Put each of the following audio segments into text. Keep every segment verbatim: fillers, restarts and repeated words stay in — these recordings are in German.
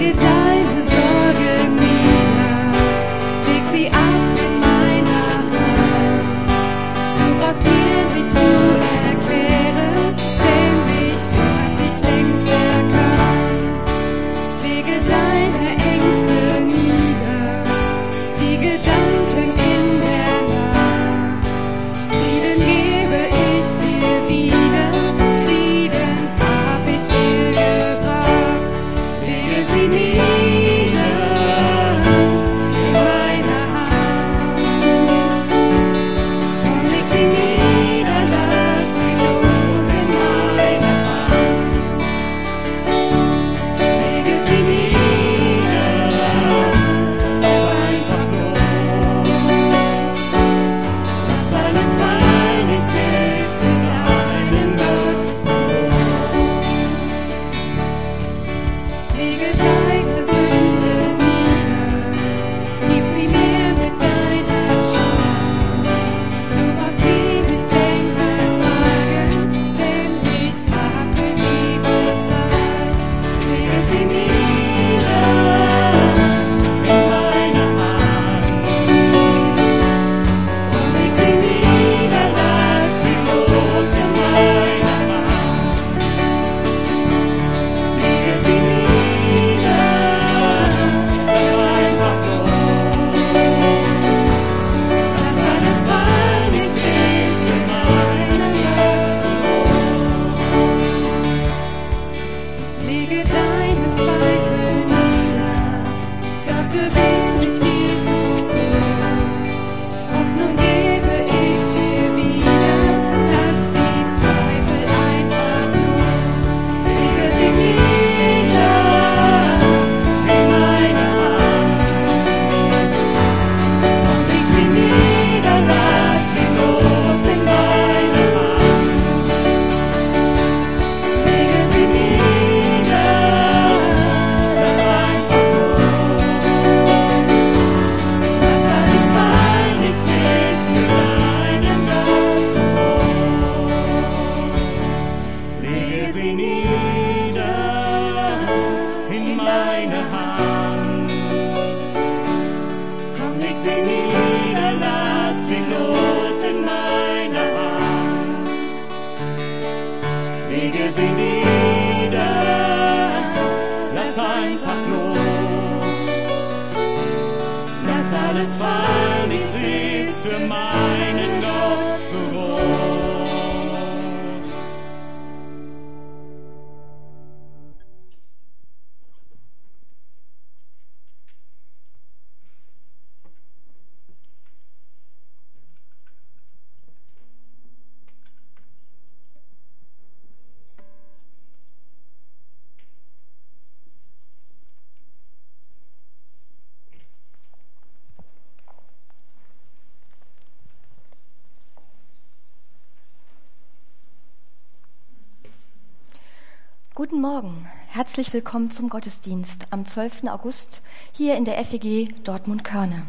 Guten Morgen, herzlich willkommen zum Gottesdienst am zwölften August hier in der F E G Dortmund-Körne.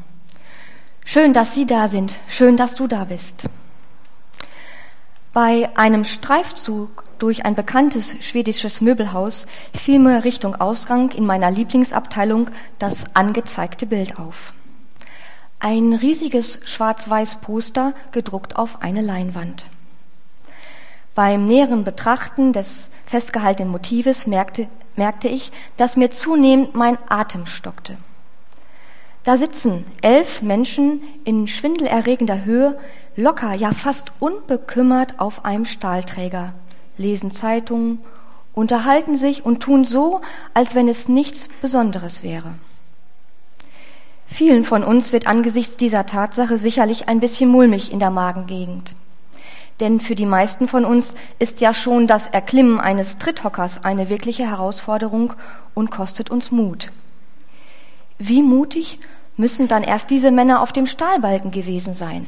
Schön, dass Sie da sind, schön, dass du da bist. Bei einem Streifzug durch ein bekanntes schwedisches Möbelhaus fiel mir Richtung Ausgang in meiner Lieblingsabteilung das angezeigte Bild auf. Ein riesiges schwarz-weiß Poster gedruckt auf eine Leinwand. Beim näheren Betrachten des festgehaltenen Motives merkte, merkte ich, dass mir zunehmend mein Atem stockte. Da sitzen elf Menschen in schwindelerregender Höhe, locker, ja fast unbekümmert auf einem Stahlträger, lesen Zeitungen, unterhalten sich und tun so, als wenn es nichts Besonderes wäre. Vielen von uns wird angesichts dieser Tatsache sicherlich ein bisschen mulmig in der Magengegend. Denn für die meisten von uns ist ja schon das Erklimmen eines Tritthockers eine wirkliche Herausforderung und kostet uns Mut. Wie mutig müssen dann erst diese Männer auf dem Stahlbalken gewesen sein?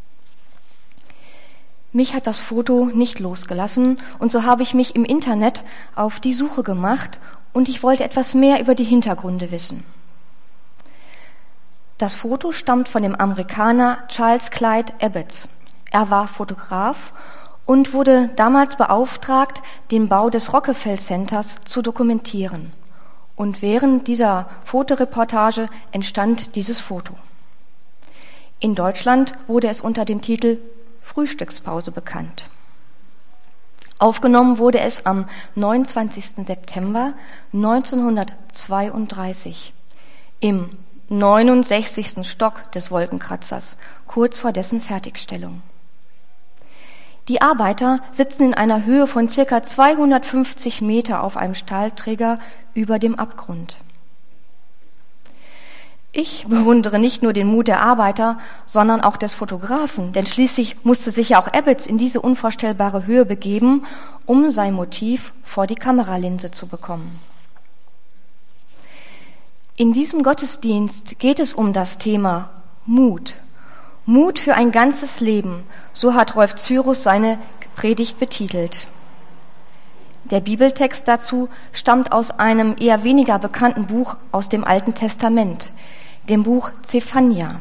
Mich hat das Foto nicht losgelassen und so habe ich mich im Internet auf die Suche gemacht und ich wollte etwas mehr über die Hintergründe wissen. Das Foto stammt von dem Amerikaner Charles Clyde Ebbets. Er war Fotograf und wurde damals beauftragt, den Bau des Rockefeller Centers zu dokumentieren. Und während dieser Fotoreportage entstand dieses Foto. In Deutschland wurde es unter dem Titel Frühstückspause bekannt. Aufgenommen wurde es am neunundzwanzigsten September neunzehnhundertzweiunddreißig im neunundsechzigsten Stock des Wolkenkratzers, kurz vor dessen Fertigstellung. Die Arbeiter sitzen in einer Höhe von circa zweihundertfünfzig Meter auf einem Stahlträger über dem Abgrund. Ich bewundere nicht nur den Mut der Arbeiter, sondern auch des Fotografen, denn schließlich musste sich ja auch Ebbets in diese unvorstellbare Höhe begeben, um sein Motiv vor die Kameralinse zu bekommen. In diesem Gottesdienst geht es um das Thema Mut. Mut für ein ganzes Leben, so hat Rolf Cyrus seine Predigt betitelt. Der Bibeltext dazu stammt aus einem eher weniger bekannten Buch aus dem Alten Testament, dem Buch Zephania.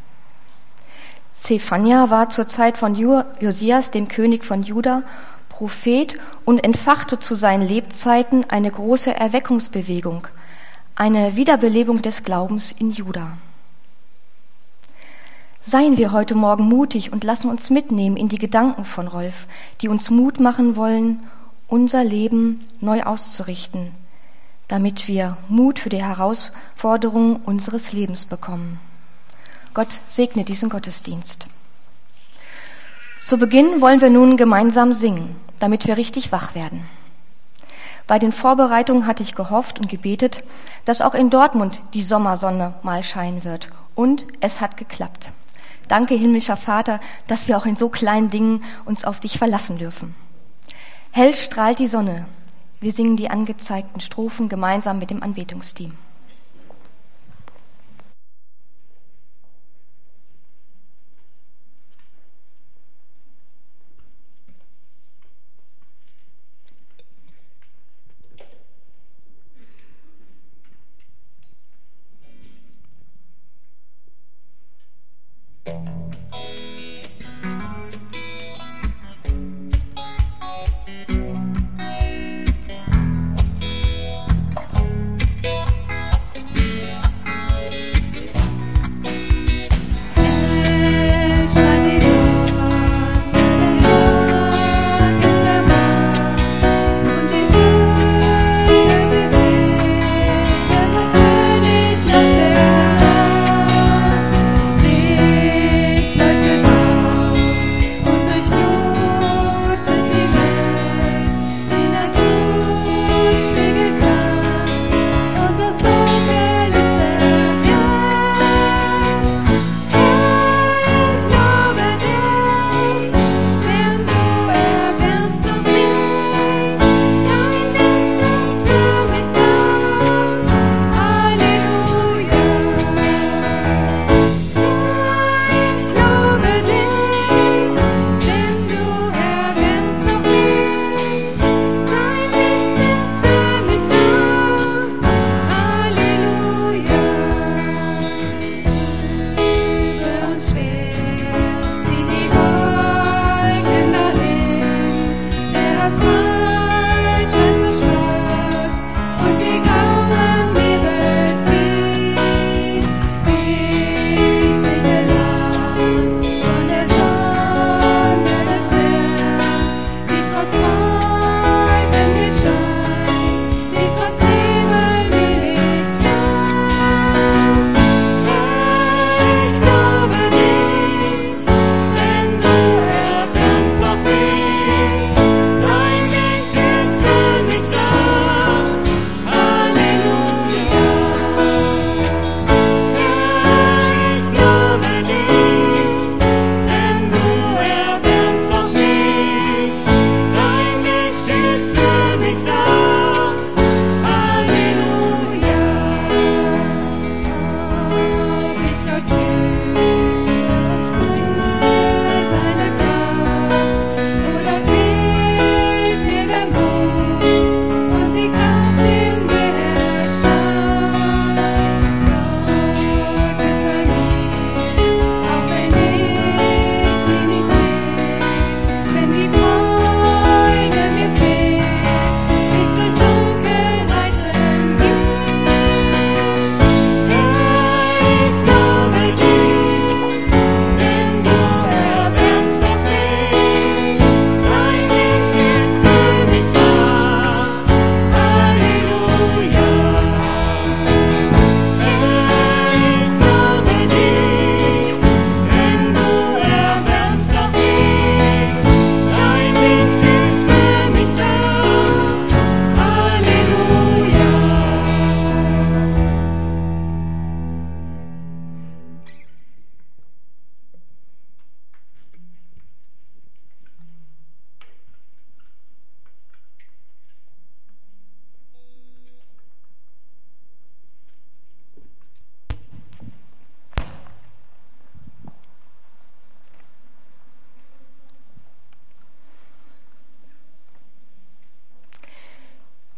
Zephania war zur Zeit von Josias, dem König von Juda, Prophet und entfachte zu seinen Lebzeiten eine große Erweckungsbewegung, eine Wiederbelebung des Glaubens in Juda. Seien wir heute Morgen mutig und lassen uns mitnehmen in die Gedanken von Rolf, die uns Mut machen wollen, unser Leben neu auszurichten, damit wir Mut für die Herausforderungen unseres Lebens bekommen. Gott segne diesen Gottesdienst. Zu Beginn wollen wir nun gemeinsam singen, damit wir richtig wach werden. Bei den Vorbereitungen hatte ich gehofft und gebetet, dass auch in Dortmund die Sommersonne mal scheinen wird. Und es hat geklappt. Danke, himmlischer Vater, dass wir auch in so kleinen Dingen uns auf dich verlassen dürfen. Hell strahlt die Sonne. Wir singen die angezeigten Strophen gemeinsam mit dem Anbetungsteam.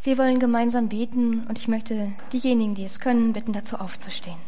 Wir wollen gemeinsam beten und ich möchte diejenigen, die es können, bitten, dazu aufzustehen.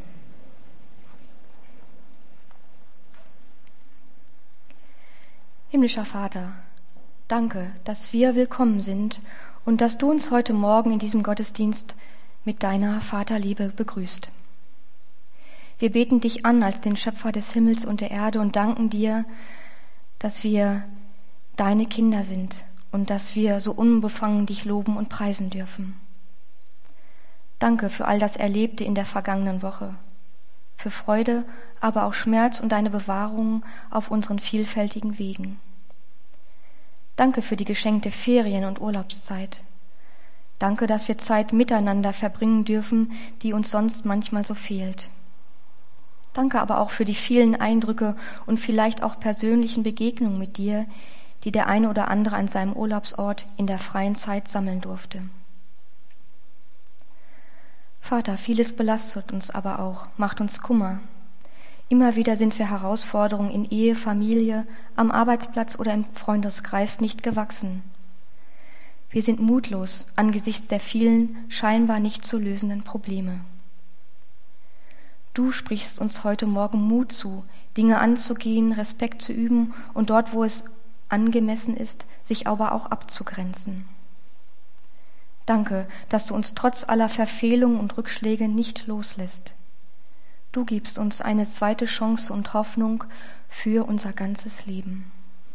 Himmlischer Vater, danke, dass wir willkommen sind und dass du uns heute Morgen in diesem Gottesdienst mit deiner Vaterliebe begrüßt. Wir beten dich an als den Schöpfer des Himmels und der Erde und danken dir, dass wir deine Kinder sind und dass wir so unbefangen dich loben und preisen dürfen. Danke für all das Erlebte in der vergangenen Woche, für Freude, aber auch Schmerz und deine Bewahrung auf unseren vielfältigen Wegen. Danke für die geschenkte Ferien- und Urlaubszeit. Danke, dass wir Zeit miteinander verbringen dürfen, die uns sonst manchmal so fehlt. Danke aber auch für die vielen Eindrücke und vielleicht auch persönlichen Begegnungen mit dir, die der eine oder andere an seinem Urlaubsort in der freien Zeit sammeln durfte. Vater, vieles belastet uns aber auch, macht uns Kummer. Immer wieder sind wir Herausforderungen in Ehe, Familie, am Arbeitsplatz oder im Freundeskreis nicht gewachsen. Wir sind mutlos angesichts der vielen, scheinbar nicht zu lösenden Probleme. Du sprichst uns heute Morgen Mut zu, Dinge anzugehen, Respekt zu üben und dort, wo es angemessen ist, sich aber auch abzugrenzen. Danke, dass du uns trotz aller Verfehlungen und Rückschläge nicht loslässt. Du gibst uns eine zweite Chance und Hoffnung für unser ganzes Leben.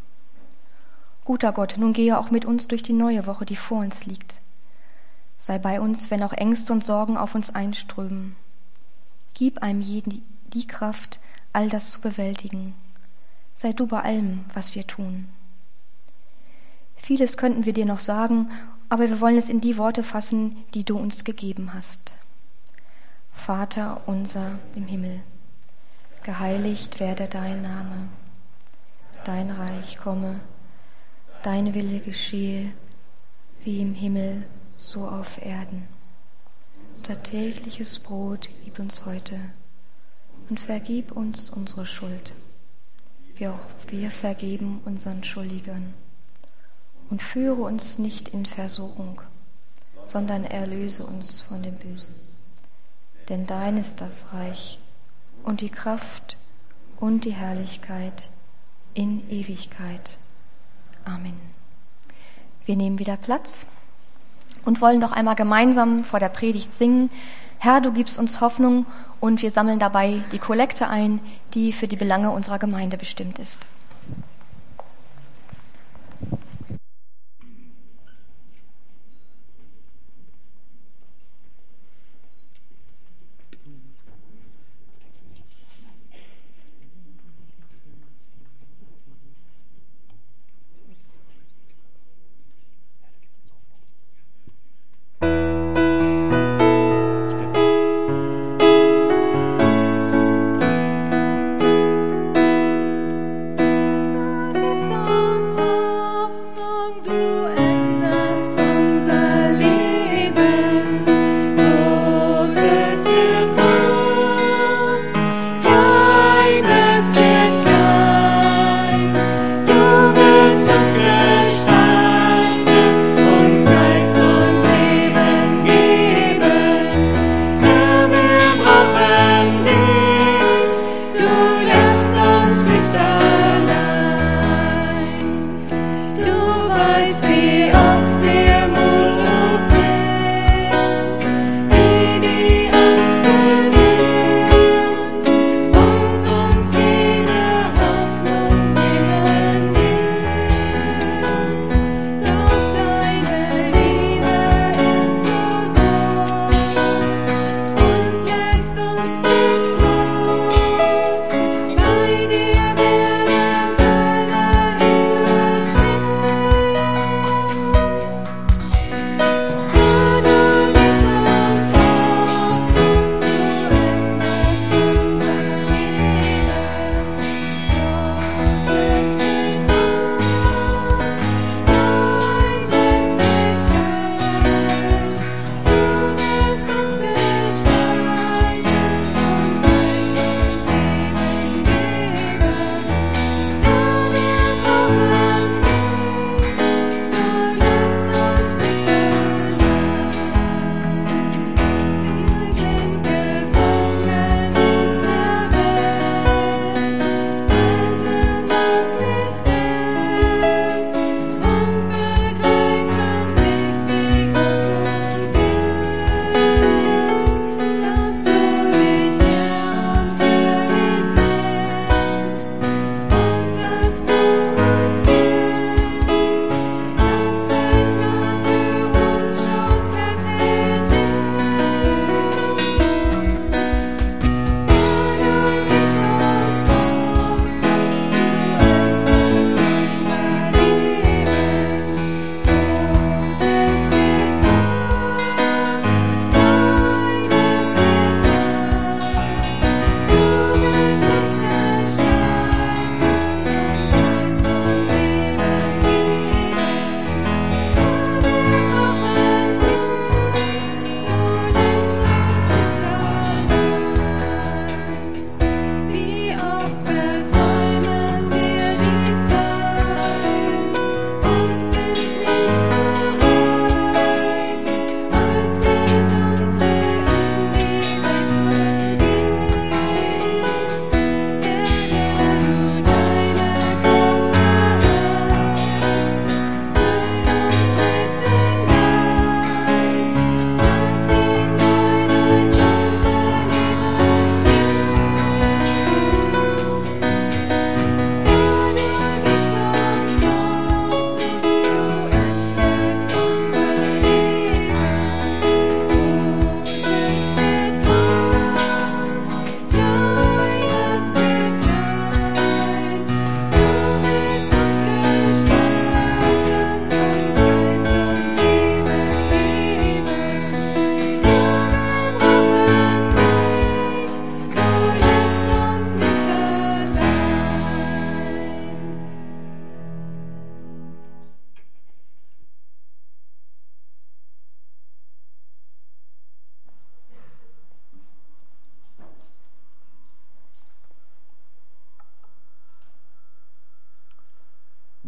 Guter Gott, nun gehe auch mit uns durch die neue Woche, die vor uns liegt. Sei bei uns, wenn auch Ängste und Sorgen auf uns einströmen. Gib einem jeden die Kraft, all das zu bewältigen. Sei du bei allem, was wir tun. Vieles könnten wir dir noch sagen, aber wir wollen es in die Worte fassen, die du uns gegeben hast. Vater unser im Himmel, geheiligt werde dein Name, dein Reich komme, dein Wille geschehe, wie im Himmel, so auf Erden. Unser tägliches Brot gib uns heute und vergib uns unsere Schuld, wie auch wir vergeben unseren Schuldigern. Und führe uns nicht in Versuchung, sondern erlöse uns von dem Bösen. Denn dein ist das Reich und die Kraft und die Herrlichkeit in Ewigkeit. Amen. Wir nehmen wieder Platz und wollen doch einmal gemeinsam vor der Predigt singen. Herr, du gibst uns Hoffnung, und wir sammeln dabei die Kollekte ein, die für die Belange unserer Gemeinde bestimmt ist. Thank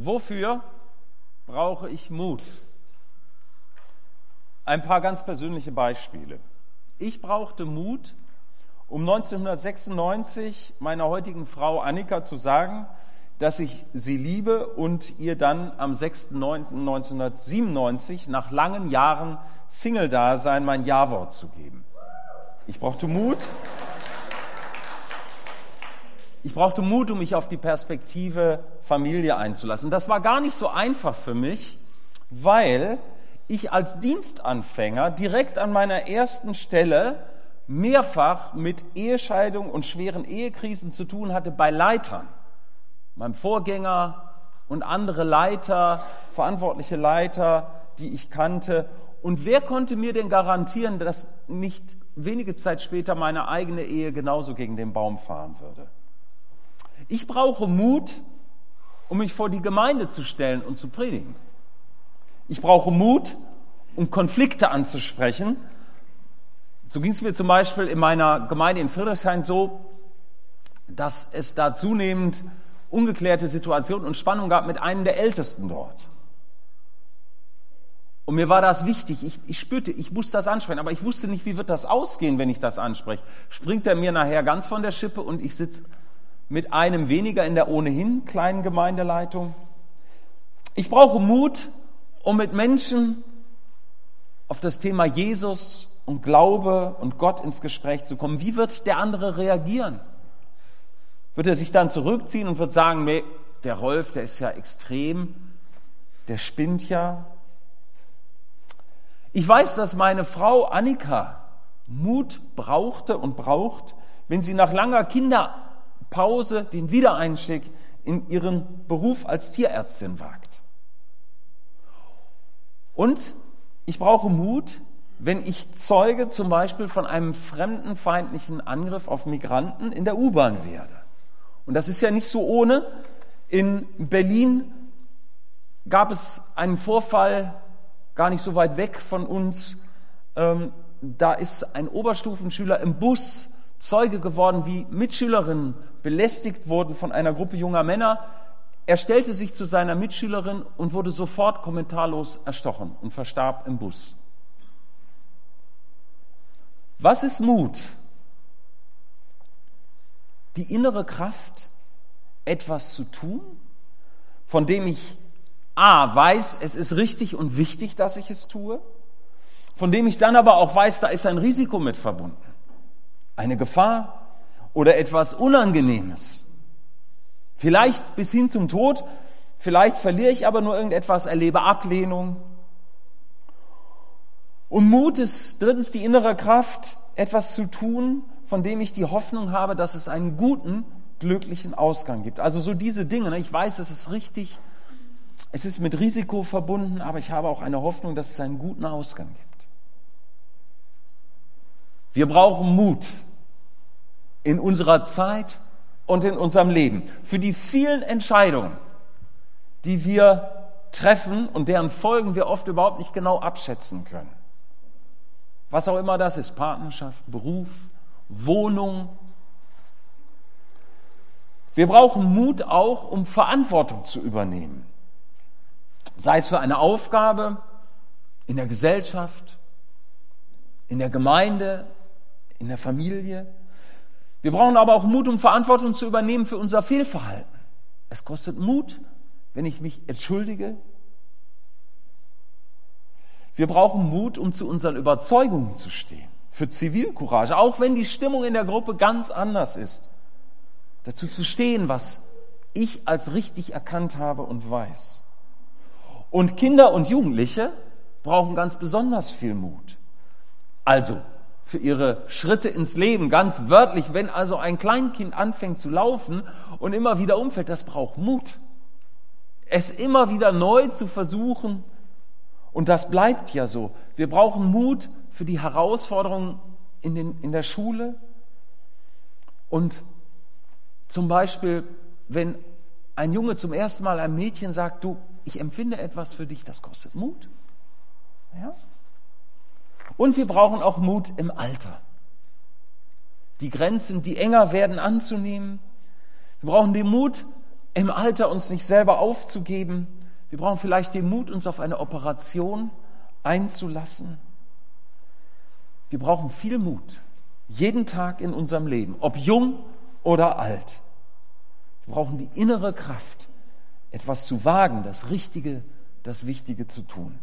Wofür brauche ich Mut? Ein paar ganz persönliche Beispiele. Ich brauchte Mut, um neunzehnhundertsechsundneunzig meiner heutigen Frau Annika zu sagen, dass ich sie liebe und ihr dann am sechster neunter neunzehnhundertsiebenundneunzig nach langen Jahren Single-Dasein mein Ja-Wort zu geben. Ich brauchte Mut. Ich brauchte Mut, um mich auf die Perspektive Familie einzulassen. Das war gar nicht so einfach für mich, weil ich als Dienstanfänger direkt an meiner ersten Stelle mehrfach mit Ehescheidung und schweren Ehekrisen zu tun hatte bei Leitern. Meinem Vorgänger und andere Leiter, verantwortliche Leiter, die ich kannte. Und wer konnte mir denn garantieren, dass nicht wenige Zeit später meine eigene Ehe genauso gegen den Baum fahren würde? Ich brauche Mut, um mich vor die Gemeinde zu stellen und zu predigen. Ich brauche Mut, um Konflikte anzusprechen. So ging es mir zum Beispiel in meiner Gemeinde in Friedrichshain so, dass es da zunehmend ungeklärte Situationen und Spannungen gab mit einem der Ältesten dort. Und mir war das wichtig. Ich, ich spürte, ich muss das ansprechen, aber ich wusste nicht, wie wird das ausgehen, wenn ich das anspreche. Springt er mir nachher ganz von der Schippe und ich sitze mit einem weniger in der ohnehin kleinen Gemeindeleitung? Ich brauche Mut, um mit Menschen auf das Thema Jesus und Glaube und Gott ins Gespräch zu kommen. Wie wird der andere reagieren? Wird er sich dann zurückziehen und wird sagen, nee, der Rolf, der ist ja extrem, der spinnt ja. Ich weiß, dass meine Frau Annika Mut brauchte und braucht, wenn sie nach langer Kinderpause den Wiedereinstieg in ihren Beruf als Tierärztin wagt. Und ich brauche Mut, wenn ich Zeuge zum Beispiel von einem fremdenfeindlichen Angriff auf Migranten in der U-Bahn werde. Und das ist ja nicht so ohne. In Berlin gab es einen Vorfall, gar nicht so weit weg von uns. Ähm, da ist ein Oberstufenschüler im Bus Zeuge geworden, wie Mitschülerinnen belästigt wurden von einer Gruppe junger Männer. Er stellte sich zu seiner Mitschülerin und wurde sofort kommentarlos erstochen und verstarb im Bus. Was ist Mut? Die innere Kraft, etwas zu tun, von dem ich a. weiß, es ist richtig und wichtig, dass ich es tue, von dem ich dann aber auch weiß, da ist ein Risiko mit verbunden, eine Gefahr oder etwas Unangenehmes. Vielleicht bis hin zum Tod, vielleicht verliere ich aber nur irgendetwas, erlebe Ablehnung. Und Mut ist drittens die innere Kraft, etwas zu tun, von dem ich die Hoffnung habe, dass es einen guten, glücklichen Ausgang gibt. Also so diese Dinge, ich weiß, es ist richtig, es ist mit Risiko verbunden, aber ich habe auch eine Hoffnung, dass es einen guten Ausgang gibt. Wir brauchen Mut in unserer Zeit und in unserem Leben für die vielen Entscheidungen, die wir treffen und deren Folgen wir oft überhaupt nicht genau abschätzen können. Was auch immer das ist, Partnerschaft, Beruf, Wohnung. Wir brauchen Mut auch, um Verantwortung zu übernehmen. Sei es für eine Aufgabe in der Gesellschaft, in der Gemeinde, in der Familie. Wir brauchen aber auch Mut, um Verantwortung zu übernehmen für unser Fehlverhalten. Es kostet Mut, wenn ich mich entschuldige. Wir brauchen Mut, um zu unseren Überzeugungen zu stehen. Für Zivilcourage, auch wenn die Stimmung in der Gruppe ganz anders ist. Dazu zu stehen, was ich als richtig erkannt habe und weiß. Und Kinder und Jugendliche brauchen ganz besonders viel Mut. Also für ihre Schritte ins Leben, ganz wörtlich, wenn also ein Kleinkind anfängt zu laufen und immer wieder umfällt, das braucht Mut. Es immer wieder neu zu versuchen, und das bleibt ja so. Wir brauchen Mut für die Herausforderungen in, den, in der Schule. Und zum Beispiel, wenn ein Junge zum ersten Mal einem Mädchen sagt, du, ich empfinde etwas für dich, das kostet Mut. Ja? Und wir brauchen auch Mut im Alter. Die Grenzen, die enger werden, anzunehmen. Wir brauchen den Mut, im Alter uns nicht selber aufzugeben. Wir brauchen vielleicht den Mut, uns auf eine Operation einzulassen. Wir brauchen viel Mut, jeden Tag in unserem Leben, ob jung oder alt. Wir brauchen die innere Kraft, etwas zu wagen, das Richtige, das Wichtige zu tun.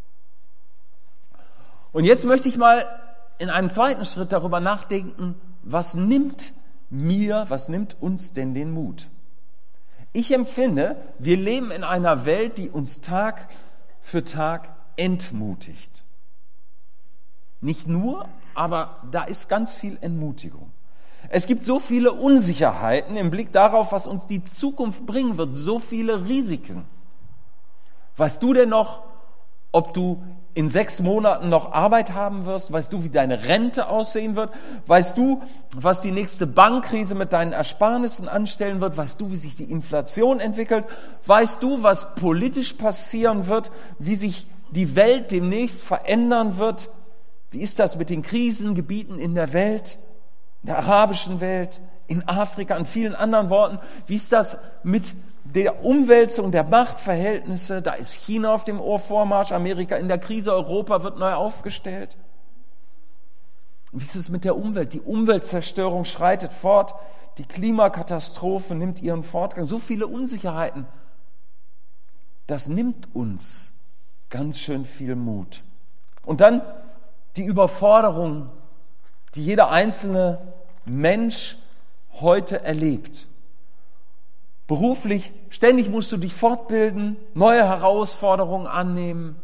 Und jetzt möchte ich mal in einem zweiten Schritt darüber nachdenken, was nimmt mir, was nimmt uns denn den Mut? Ich empfinde, wir leben in einer Welt, die uns Tag für Tag entmutigt. Nicht nur, aber da ist ganz viel Entmutigung. Es gibt so viele Unsicherheiten im Blick darauf, was uns die Zukunft bringen wird, so viele Risiken. Weißt du denn noch, ob du in sechs Monaten noch Arbeit haben wirst? Weißt du, wie deine Rente aussehen wird? Weißt du, was die nächste Bankkrise mit deinen Ersparnissen anstellen wird? Weißt du, wie sich die Inflation entwickelt? Weißt du, was politisch passieren wird? Wie sich die Welt demnächst verändern wird? Wie ist das mit den Krisengebieten in der Welt, in der arabischen Welt, in Afrika, an vielen anderen Worten? Wie ist das mit der Umwälzung der Machtverhältnisse? Da ist China auf dem Vormarsch, Amerika in der Krise, Europa wird neu aufgestellt. Und wie ist es mit der Umwelt? Die Umweltzerstörung schreitet fort, die Klimakatastrophe nimmt ihren Fortgang. So viele Unsicherheiten. Das nimmt uns ganz schön viel Mut. Und dann die Überforderung, die jeder einzelne Mensch heute erlebt. Beruflich, ständig musst du dich fortbilden, neue Herausforderungen annehmen.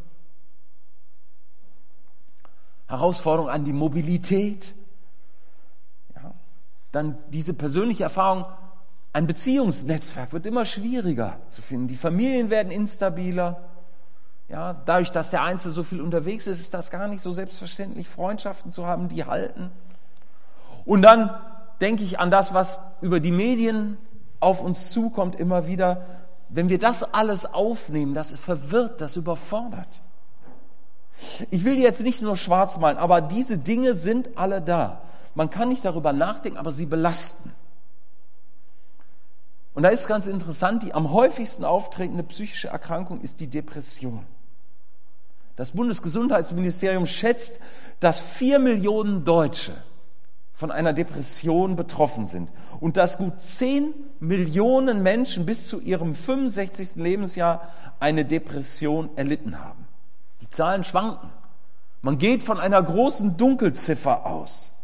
Herausforderungen an die Mobilität. Ja. Dann diese persönliche Erfahrung, ein Beziehungsnetzwerk wird immer schwieriger zu finden. Die Familien werden instabiler. Ja, dadurch, dass der Einzelne so viel unterwegs ist, ist das gar nicht so selbstverständlich, Freundschaften zu haben, die halten. Und dann denke ich an das, was über die Medien auf uns zukommt immer wieder. Wenn wir das alles aufnehmen, das verwirrt, das überfordert. Ich will jetzt nicht nur schwarz malen, aber diese Dinge sind alle da. Man kann nicht darüber nachdenken, aber sie belasten. Und da ist ganz interessant, die am häufigsten auftretende psychische Erkrankung ist die Depression. Das Bundesgesundheitsministerium schätzt, dass vier Millionen Deutsche von einer Depression betroffen sind und dass gut zehn Millionen Menschen bis zu ihrem fünfundsechzigsten Lebensjahr eine Depression erlitten haben. Die Zahlen schwanken. Man geht von einer großen Dunkelziffer aus.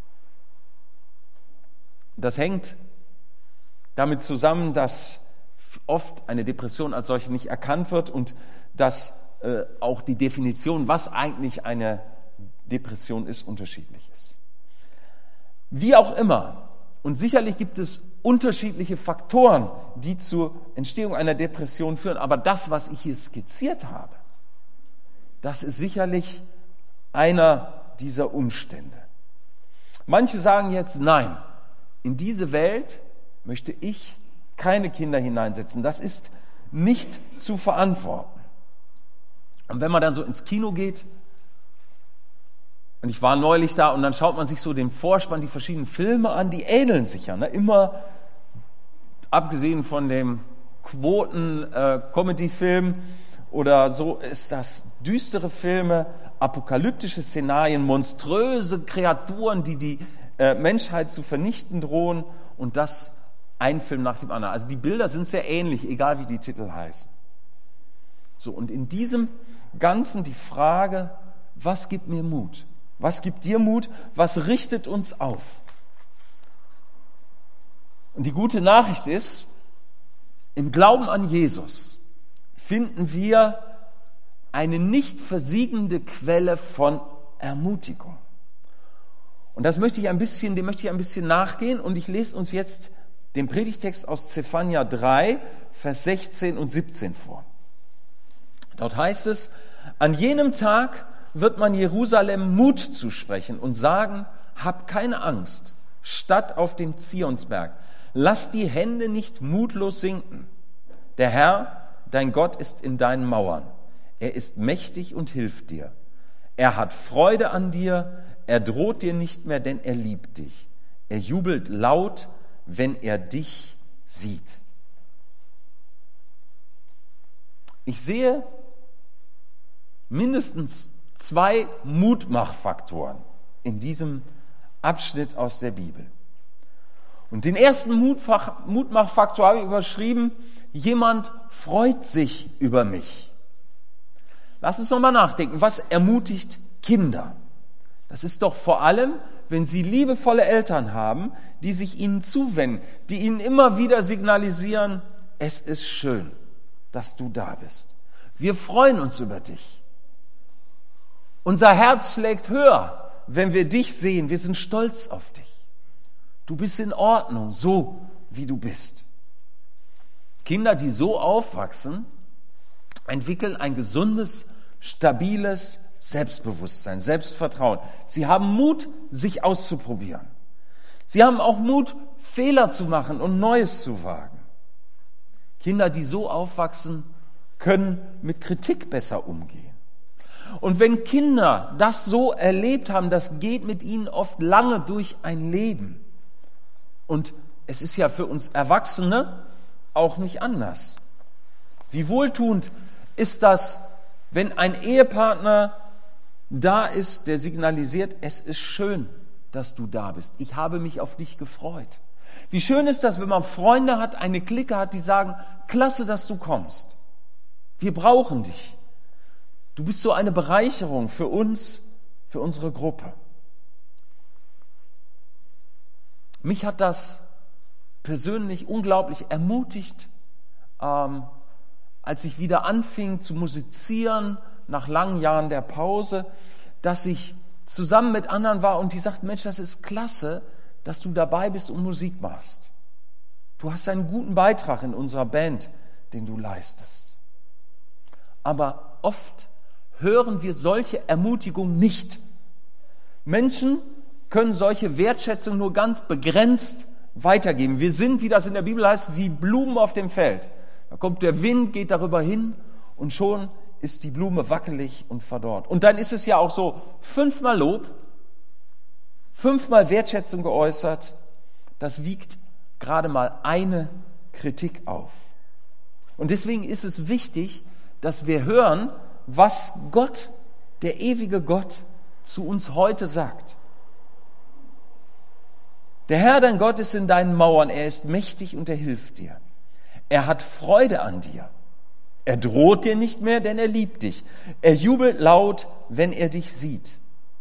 Das hängt damit zusammen, dass oft eine Depression als solche nicht erkannt wird und dass äh, auch die Definition, was eigentlich eine Depression ist, unterschiedlich ist. Wie auch immer, und sicherlich gibt es unterschiedliche Faktoren, die zur Entstehung einer Depression führen, aber das, was ich hier skizziert habe, das ist sicherlich einer dieser Umstände. Manche sagen jetzt, nein, in diese Welt möchte ich keine Kinder hineinsetzen. Das ist nicht zu verantworten. Und wenn man dann so ins Kino geht, und ich war neulich da, und dann schaut man sich so den Vorspann, die verschiedenen Filme an, die ähneln sich ja. Ne? Immer, abgesehen von dem Quoten-Comedy-Film äh, oder so, ist das düstere Filme, apokalyptische Szenarien, monströse Kreaturen, die die äh, Menschheit zu vernichten drohen, und das ein Film nach dem anderen. Also die Bilder sind sehr ähnlich, egal wie die Titel heißen. So, und in diesem Ganzen die Frage, was gibt mir Mut? Was gibt dir Mut? Was richtet uns auf? Und die gute Nachricht ist, im Glauben an Jesus finden wir eine nicht versiegende Quelle von Ermutigung. Und das möchte ich ein bisschen, dem möchte ich ein bisschen nachgehen, und ich lese uns jetzt den Predigtext aus Zephania drei, Vers sechzehn und siebzehn vor. Dort heißt es: An jenem Tag wird man Jerusalem Mut zusprechen und sagen, hab keine Angst, Stadt auf dem Zionsberg. Lass die Hände nicht mutlos sinken. Der Herr, dein Gott, ist in deinen Mauern. Er ist mächtig und hilft dir. Er hat Freude an dir, er droht dir nicht mehr, denn er liebt dich. Er jubelt laut, wenn er dich sieht. Ich sehe mindestens zwei Mutmachfaktoren in diesem Abschnitt aus der Bibel. Und den ersten Mutfach, Mutmachfaktor habe ich überschrieben, jemand freut sich über mich. Lass uns nochmal nachdenken, was ermutigt Kinder? Das ist doch vor allem, wenn sie liebevolle Eltern haben, die sich ihnen zuwenden, die ihnen immer wieder signalisieren, es ist schön, dass du da bist. Wir freuen uns über dich. Unser Herz schlägt höher, wenn wir dich sehen. Wir sind stolz auf dich. Du bist in Ordnung, so wie du bist. Kinder, die so aufwachsen, entwickeln ein gesundes, stabiles Selbstbewusstsein, Selbstvertrauen. Sie haben Mut, sich auszuprobieren. Sie haben auch Mut, Fehler zu machen und Neues zu wagen. Kinder, die so aufwachsen, können mit Kritik besser umgehen. Und wenn Kinder das so erlebt haben, das geht mit ihnen oft lange durch ein Leben. Und es ist ja für uns Erwachsene auch nicht anders. Wie wohltuend ist das, wenn ein Ehepartner da ist, der signalisiert, es ist schön, dass du da bist. Ich habe mich auf dich gefreut. Wie schön ist das, wenn man Freunde hat, eine Clique hat, die sagen, klasse, dass du kommst. Wir brauchen dich. Du bist so eine Bereicherung für uns, für unsere Gruppe. Mich hat das persönlich unglaublich ermutigt, ähm, als ich wieder anfing zu musizieren, nach langen Jahren der Pause, dass ich zusammen mit anderen war und die sagten, Mensch, das ist klasse, dass du dabei bist und Musik machst. Du hast einen guten Beitrag in unserer Band, den du leistest. Aber oft hören wir solche Ermutigung nicht. Menschen können solche Wertschätzung nur ganz begrenzt weitergeben. Wir sind, wie das in der Bibel heißt, wie Blumen auf dem Feld. Da kommt der Wind, geht darüber hin und schon ist die Blume wackelig und verdorrt. Und dann ist es ja auch so, fünfmal Lob, fünfmal Wertschätzung geäußert, das wiegt gerade mal eine Kritik auf. Und deswegen ist es wichtig, dass wir hören, was Gott, der ewige Gott, zu uns heute sagt. Der Herr, dein Gott, ist in deinen Mauern, er ist mächtig und er hilft dir. Er hat Freude an dir. Er droht dir nicht mehr, denn er liebt dich. Er jubelt laut, wenn er dich sieht.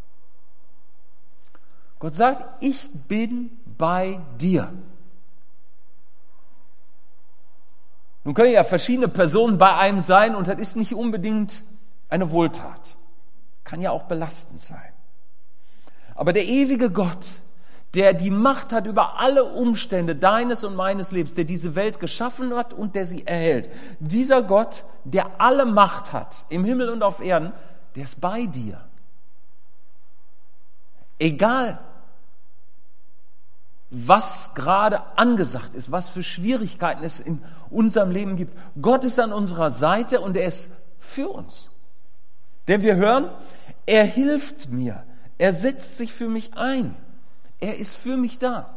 Gott sagt, ich bin bei dir. Nun können ja verschiedene Personen bei einem sein und das ist nicht unbedingt eine Wohltat. Kann ja auch belastend sein. Aber der ewige Gott, der die Macht hat über alle Umstände deines und meines Lebens, der diese Welt geschaffen hat und der sie erhält, dieser Gott, der alle Macht hat, im Himmel und auf Erden, der ist bei dir. Egal, was gerade angesagt ist, was für Schwierigkeiten es in unserem Leben gibt. Gott ist an unserer Seite und er ist für uns. Denn wir hören, er hilft mir, er setzt sich für mich ein, er ist für mich da.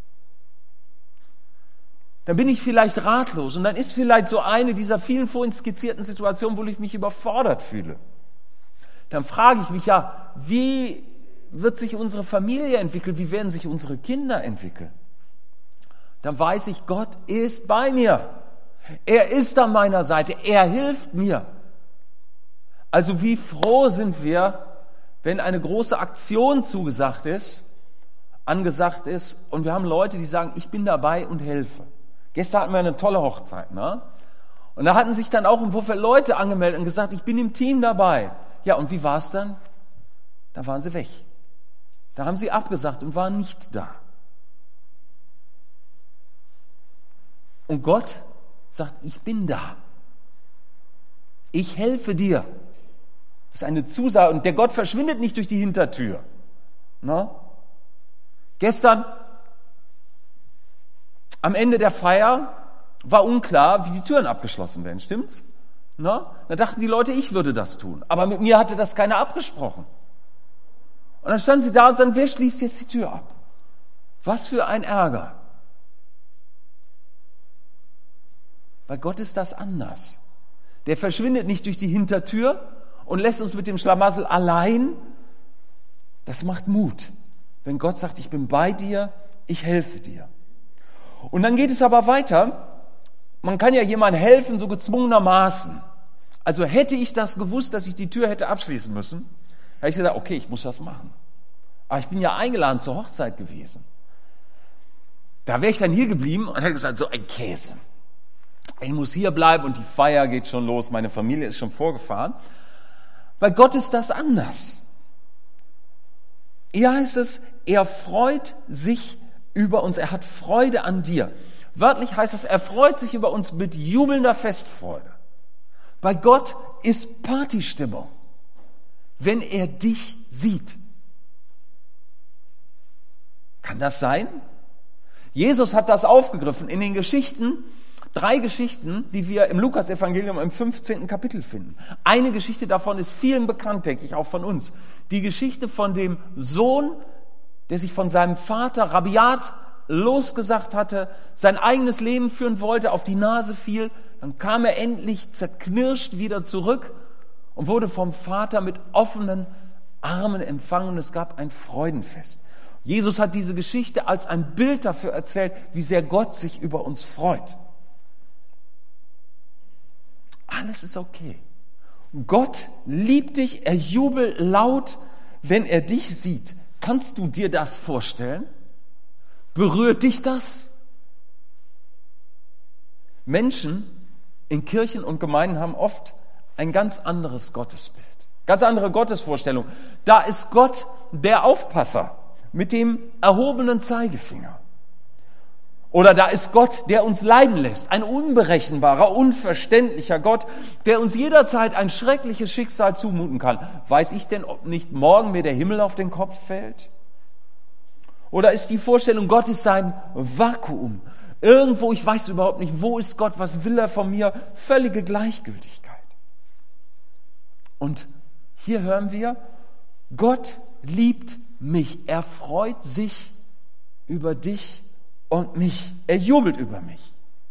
Dann bin ich vielleicht ratlos und dann ist vielleicht so eine dieser vielen vorhin skizzierten Situationen, wo ich mich überfordert fühle. Dann frage ich mich ja, wie wird sich unsere Familie entwickeln? Wie werden sich unsere Kinder entwickeln? Dann weiß ich, Gott ist bei mir. Er ist an meiner Seite. Er hilft mir. Also wie froh sind wir, wenn eine große Aktion zugesagt ist, angesagt ist und wir haben Leute, die sagen, ich bin dabei und helfe. Gestern hatten wir eine tolle Hochzeit, ne? Und da hatten sich dann auch im Vorfeld Leute angemeldet und gesagt, ich bin im Team dabei. Ja, und wie war es dann? Da waren sie weg. Da haben sie abgesagt und waren nicht da. Und Gott sagt, ich bin da. Ich helfe dir. Das ist eine Zusage. Und der Gott verschwindet nicht durch die Hintertür. Ne? Gestern, am Ende der Feier, war unklar, wie die Türen abgeschlossen werden. Stimmt's? Ne? Da dachten die Leute, ich würde das tun. Aber mit mir hatte das keiner abgesprochen. Und dann standen sie da und sagten, wer schließt jetzt die Tür ab? Was für ein Ärger. Bei Gott ist das anders. Der verschwindet nicht durch die Hintertür und lässt uns mit dem Schlamassel allein. Das macht Mut, wenn Gott sagt, ich bin bei dir, ich helfe dir. Und dann geht es aber weiter. Man kann ja jemandem helfen, so gezwungenermaßen. Also hätte ich das gewusst, dass ich die Tür hätte abschließen müssen, hätte ich gesagt, okay, ich muss das machen. Aber ich bin ja eingeladen zur Hochzeit gewesen. Da wäre ich dann hier geblieben und hätte gesagt, so ein Käse. Ich muss hier bleiben und die Feier geht schon los, meine Familie ist schon vorgefahren. Bei Gott ist das anders. Hier heißt es, er freut sich über uns, er hat Freude an dir. Wörtlich heißt das, er freut sich über uns mit jubelnder Festfreude. Bei Gott ist Partystimmung, wenn er dich sieht. Kann das sein? Jesus hat das aufgegriffen in den Geschichten, drei Geschichten, die wir im Lukas-Evangelium im fünfzehnten Kapitel finden. Eine Geschichte davon ist vielen bekannt, denke ich, auch von uns. Die Geschichte von dem Sohn, der sich von seinem Vater rabiat losgesagt hatte, sein eigenes Leben führen wollte, auf die Nase fiel. Dann kam er endlich zerknirscht wieder zurück und wurde vom Vater mit offenen Armen empfangen und es gab ein Freudenfest. Jesus hat diese Geschichte als ein Bild dafür erzählt, wie sehr Gott sich über uns freut. Alles ist okay. Gott liebt dich, er jubelt laut, wenn er dich sieht. Kannst du dir das vorstellen? Berührt dich das? Menschen in Kirchen und Gemeinden haben oft ein ganz anderes Gottesbild, ganz andere Gottesvorstellung. Da ist Gott der Aufpasser mit dem erhobenen Zeigefinger. Oder da ist Gott, der uns leiden lässt, ein unberechenbarer, unverständlicher Gott, der uns jederzeit ein schreckliches Schicksal zumuten kann. Weiß ich denn, ob nicht morgen mir der Himmel auf den Kopf fällt? Oder ist die Vorstellung, Gott ist ein Vakuum? Irgendwo, ich weiß überhaupt nicht, wo ist Gott, was will er von mir? Völlige Gleichgültigkeit. Und hier hören wir, Gott liebt mich. Er freut sich über dich und mich. Er jubelt über mich.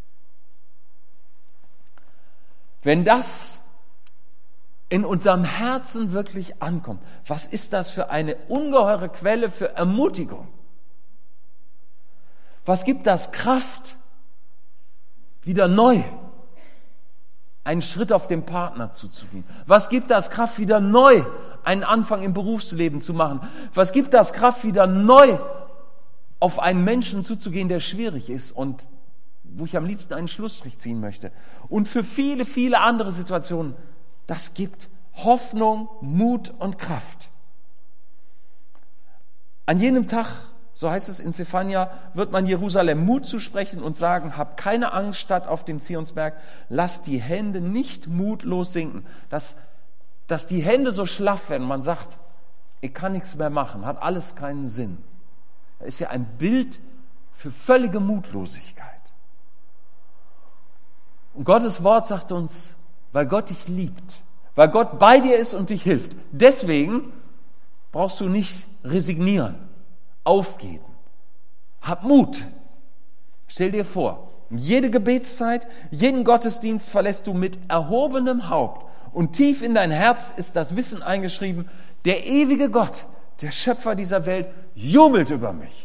Wenn das in unserem Herzen wirklich ankommt, was ist das für eine ungeheure Quelle für Ermutigung? Was gibt das Kraft, wieder neu einen Schritt auf den Partner zuzugehen? Was gibt das Kraft, wieder neu einen Anfang im Berufsleben zu machen? Was gibt das Kraft, wieder neu auf einen Menschen zuzugehen, der schwierig ist und wo ich am liebsten einen Schlussstrich ziehen möchte? Und für viele, viele andere Situationen, das gibt Hoffnung, Mut und Kraft. An jenem Tag, so heißt es in Zephania, wird man Jerusalem Mut zusprechen und sagen, hab keine Angst statt auf dem Zionsberg, lass die Hände nicht mutlos sinken. Dass, dass die Hände so schlaff werden, man sagt, ich kann nichts mehr machen, hat alles keinen Sinn. Das ist ja ein Bild für völlige Mutlosigkeit. Und Gottes Wort sagt uns, weil Gott dich liebt, weil Gott bei dir ist und dich hilft. Deswegen brauchst du nicht resignieren, aufgeben. Hab Mut. Stell dir vor, jede Gebetszeit, jeden Gottesdienst verlässt du mit erhobenem Haupt und tief in dein Herz ist das Wissen eingeschrieben, der ewige Gott, der Schöpfer dieser Welt, jubelt über mich.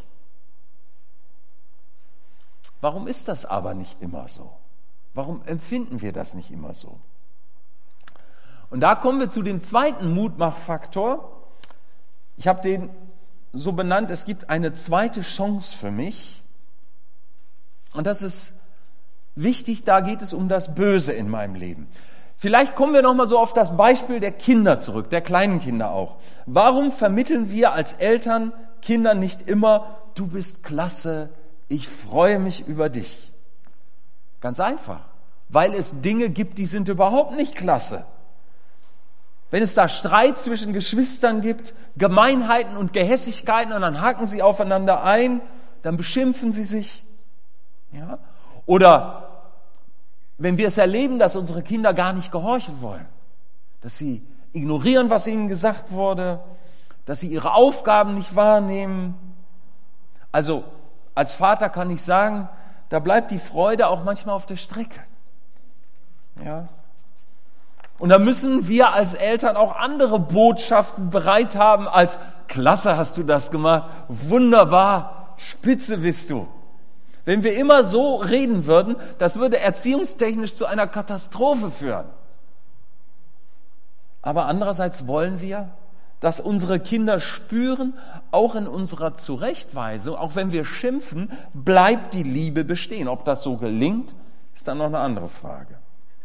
Warum ist das aber nicht immer so? Warum empfinden wir das nicht immer so? Und da kommen wir zu dem zweiten Mutmachfaktor. Ich habe den so benannt, es gibt eine zweite Chance für mich. Und das ist wichtig, da geht es um das Böse in meinem Leben. Vielleicht kommen wir nochmal so auf das Beispiel der Kinder zurück, der kleinen Kinder auch. Warum vermitteln wir als Eltern Kindern nicht immer, du bist klasse, ich freue mich über dich? Ganz einfach, weil es Dinge gibt, die sind überhaupt nicht klasse. Wenn es da Streit zwischen Geschwistern gibt, Gemeinheiten und Gehässigkeiten und dann haken sie aufeinander ein, dann beschimpfen sie sich. Ja? Oder wenn wir es erleben, dass unsere Kinder gar nicht gehorchen wollen, dass sie ignorieren, was ihnen gesagt wurde, dass sie ihre Aufgaben nicht wahrnehmen. Also als Vater kann ich sagen, da bleibt die Freude auch manchmal auf der Strecke. Ja? Und da müssen wir als Eltern auch andere Botschaften bereit haben als klasse hast du das gemacht, wunderbar, spitze bist du. Wenn wir immer so reden würden, das würde erziehungstechnisch zu einer Katastrophe führen. Aber andererseits wollen wir, dass unsere Kinder spüren, auch in unserer Zurechtweisung, auch wenn wir schimpfen, bleibt die Liebe bestehen. Ob das so gelingt, ist dann noch eine andere Frage.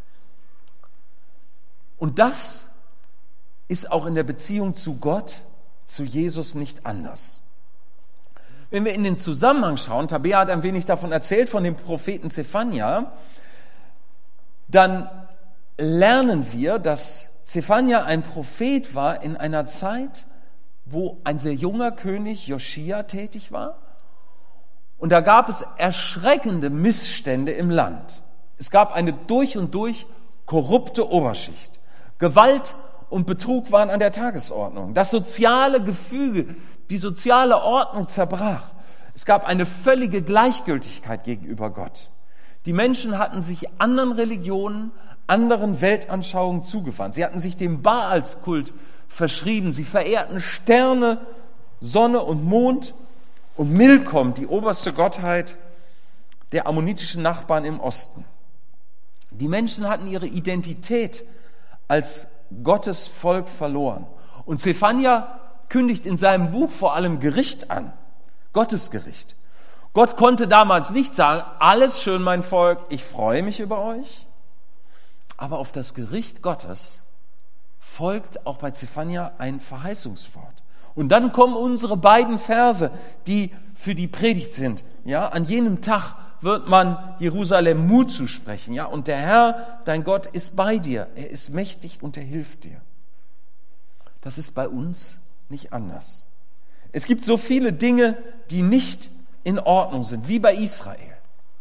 Und das ist auch in der Beziehung zu Gott, zu Jesus nicht anders. Wenn wir in den Zusammenhang schauen, Tabea hat ein wenig davon erzählt, von dem Propheten Zephania, dann lernen wir, dass Zephania ein Prophet war in einer Zeit, wo ein sehr junger König Joschia tätig war. Und da gab es erschreckende Missstände im Land. Es gab eine durch und durch korrupte Oberschicht. Gewalt und Betrug waren an der Tagesordnung. Das soziale Gefüge, die soziale Ordnung zerbrach. Es gab eine völlige Gleichgültigkeit gegenüber Gott. Die Menschen hatten sich anderen Religionen, anderen Weltanschauungen zugewandt. Sie hatten sich dem Baalskult verschrieben. Sie verehrten Sterne, Sonne und Mond und Milkom, die oberste Gottheit der ammonitischen Nachbarn im Osten. Die Menschen hatten ihre Identität als Gottes Volk verloren. Und Zephania kündigt in seinem Buch vor allem Gericht an, Gottes Gericht. Gott konnte damals nicht sagen, alles schön, mein Volk, ich freue mich über euch. Aber auf das Gericht Gottes folgt auch bei Zephania ein Verheißungswort. Und dann kommen unsere beiden Verse, die für die Predigt sind. Ja, an jenem Tag wird man Jerusalem Mut zusprechen. Ja, und der Herr, dein Gott, ist bei dir. Er ist mächtig und er hilft dir. Das ist bei uns nicht anders. Es gibt so viele Dinge, die nicht in Ordnung sind, wie bei Israel.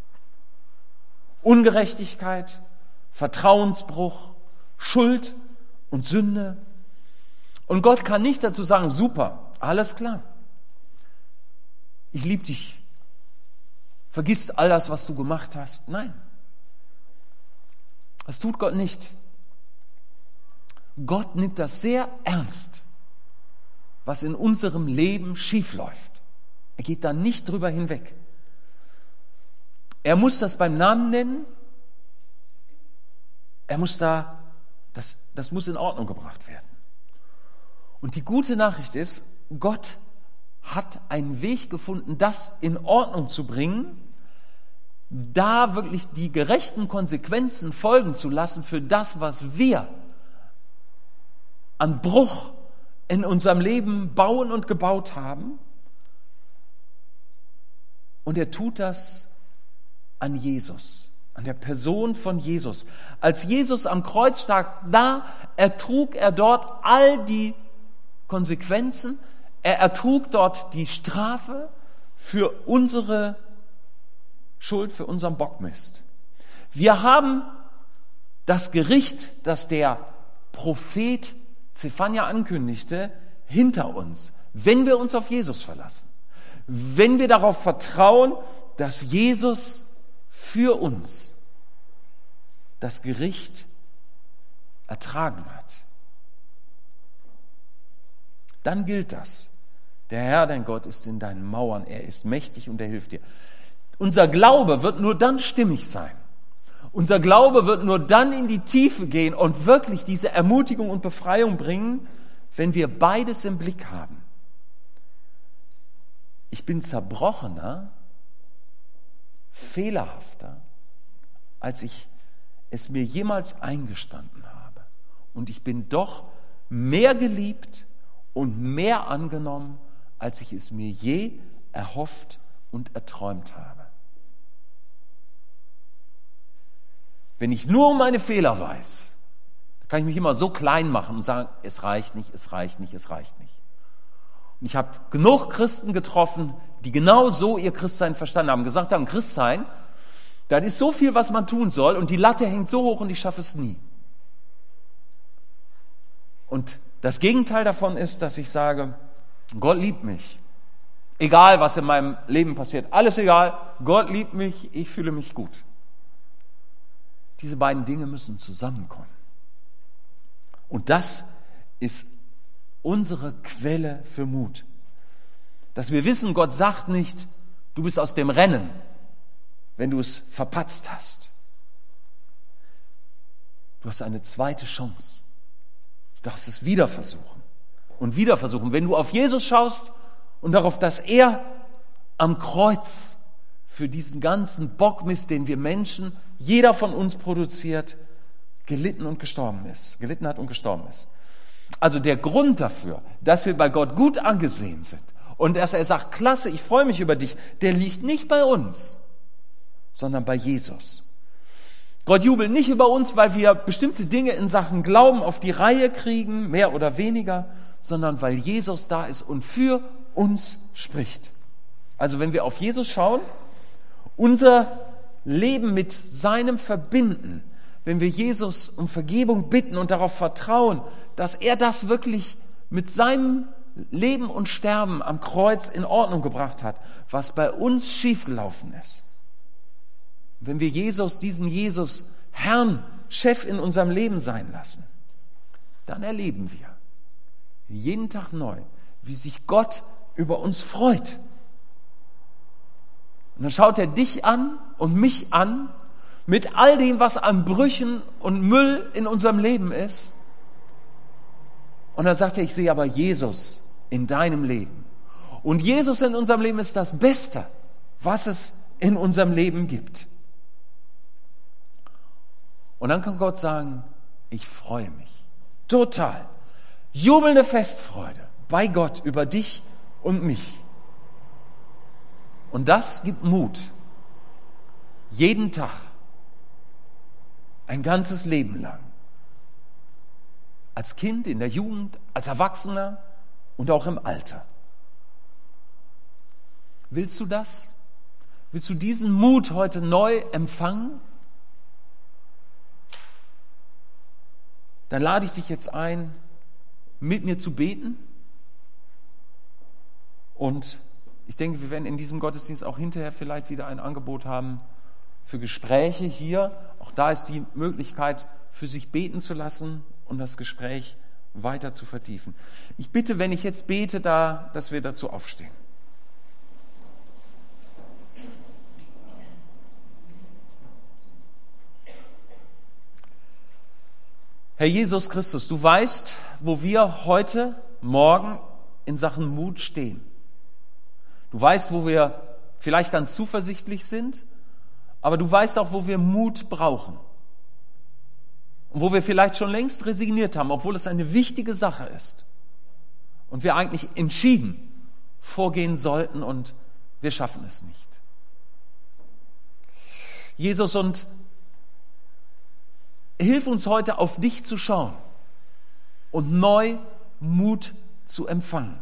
Ungerechtigkeit, Vertrauensbruch, Schuld und Sünde. Und Gott kann nicht dazu sagen, super, alles klar. Ich liebe dich. Vergiss all das, was du gemacht hast. Nein. Das tut Gott nicht. Gott nimmt das sehr ernst, was in unserem Leben schiefläuft. Er geht da nicht drüber hinweg. Er muss das beim Namen nennen. Er muss da, das, das muss in Ordnung gebracht werden. Und die gute Nachricht ist, Gott hat einen Weg gefunden, das in Ordnung zu bringen, da wirklich die gerechten Konsequenzen folgen zu lassen für das, was wir an Bruch in unserem Leben bauen und gebaut haben. Und er tut das an Jesus, an der Person von Jesus. Als Jesus am Kreuz starb, da ertrug er dort all die Konsequenzen. Er ertrug dort die Strafe für unsere Schuld, für unseren Bockmist. Wir haben das Gericht, das der Prophet Zephania ankündigte, hinter uns, wenn wir uns auf Jesus verlassen. Wenn wir darauf vertrauen, dass Jesus für uns das Gericht ertragen hat. Dann gilt das. Der Herr, dein Gott, ist in deinen Mauern, er ist mächtig und er hilft dir. Unser Glaube wird nur dann stimmig sein. Unser Glaube wird nur dann in die Tiefe gehen und wirklich diese Ermutigung und Befreiung bringen, wenn wir beides im Blick haben. Ich bin zerbrochener, fehlerhafter, als ich es mir jemals eingestanden habe. Und ich bin doch mehr geliebt und mehr angenommen, als ich es mir je erhofft und erträumt habe. Wenn ich nur um meine Fehler weiß, kann ich mich immer so klein machen und sagen, es reicht nicht, es reicht nicht, es reicht nicht. Und ich habe genug Christen getroffen, die genau so ihr Christsein verstanden haben, gesagt haben, Christsein, das ist so viel, was man tun soll und die Latte hängt so hoch und ich schaffe es nie. Und das Gegenteil davon ist, dass ich sage, Gott liebt mich. Egal, was in meinem Leben passiert, alles egal, Gott liebt mich, ich fühle mich gut. Diese beiden Dinge müssen zusammenkommen. Und das ist unsere Quelle für Mut. Dass wir wissen, Gott sagt nicht, du bist aus dem Rennen, wenn du es verpatzt hast. Du hast eine zweite Chance. Du darfst es wieder versuchen und wieder versuchen. Wenn du auf Jesus schaust und darauf, dass er am Kreuz für diesen ganzen Bockmist, den wir Menschen, jeder von uns produziert, gelitten und gestorben ist, gelitten hat und gestorben ist. Also der Grund dafür, dass wir bei Gott gut angesehen sind und dass er sagt, klasse, ich freue mich über dich, der liegt nicht bei uns, sondern bei Jesus. Gott jubelt nicht über uns, weil wir bestimmte Dinge in Sachen Glauben auf die Reihe kriegen, mehr oder weniger, sondern weil Jesus da ist und für uns spricht. Also wenn wir auf Jesus schauen, unser Leben mit seinem verbinden, wenn wir Jesus um Vergebung bitten und darauf vertrauen, dass er das wirklich mit seinem Leben und Sterben am Kreuz in Ordnung gebracht hat, was bei uns schiefgelaufen ist. Wenn wir Jesus, diesen Jesus, Herrn, Chef in unserem Leben sein lassen, dann erleben wir jeden Tag neu, wie sich Gott über uns freut. Und dann schaut er dich an und mich an, mit all dem, was an Brüchen und Müll in unserem Leben ist. Und dann sagt er, ich sehe aber Jesus in deinem Leben. Und Jesus in unserem Leben ist das Beste, was es in unserem Leben gibt. Und dann kann Gott sagen, ich freue mich. Total. Jubelnde Festfreude bei Gott über dich und mich. Und das gibt Mut. Jeden Tag. Ein ganzes Leben lang. Als Kind, in der Jugend, als Erwachsener und auch im Alter. Willst du das? Willst du diesen Mut heute neu empfangen? Dann lade ich dich jetzt ein, mit mir zu beten. Und ich denke, wir werden in diesem Gottesdienst auch hinterher vielleicht wieder ein Angebot haben für Gespräche hier. Auch da ist die Möglichkeit, für sich beten zu lassen und das Gespräch weiter zu vertiefen. Ich bitte, wenn ich jetzt bete, da, dass wir dazu aufstehen. Herr Jesus Christus, du weißt, wo wir heute, morgen in Sachen Mut stehen. Du weißt, wo wir vielleicht ganz zuversichtlich sind, aber du weißt auch, wo wir Mut brauchen. Und wo wir vielleicht schon längst resigniert haben, obwohl es eine wichtige Sache ist. Und wir eigentlich entschieden vorgehen sollten und wir schaffen es nicht. Jesus, und hilf uns heute auf dich zu schauen und neu Mut zu empfangen.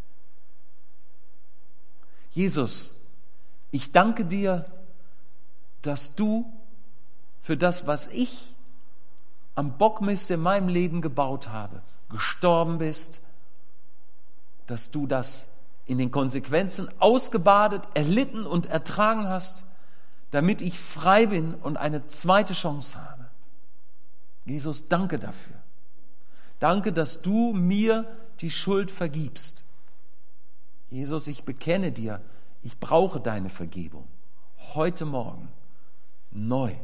Jesus, ich danke dir, dass du für das, was ich am Bockmist in meinem Leben gebaut habe, gestorben bist, dass du das in den Konsequenzen ausgebadet, erlitten und ertragen hast, damit ich frei bin und eine zweite Chance habe. Jesus, danke dafür. Danke, dass du mir die Schuld vergibst. Jesus, ich bekenne dir, ich brauche deine Vergebung. Heute Morgen neu.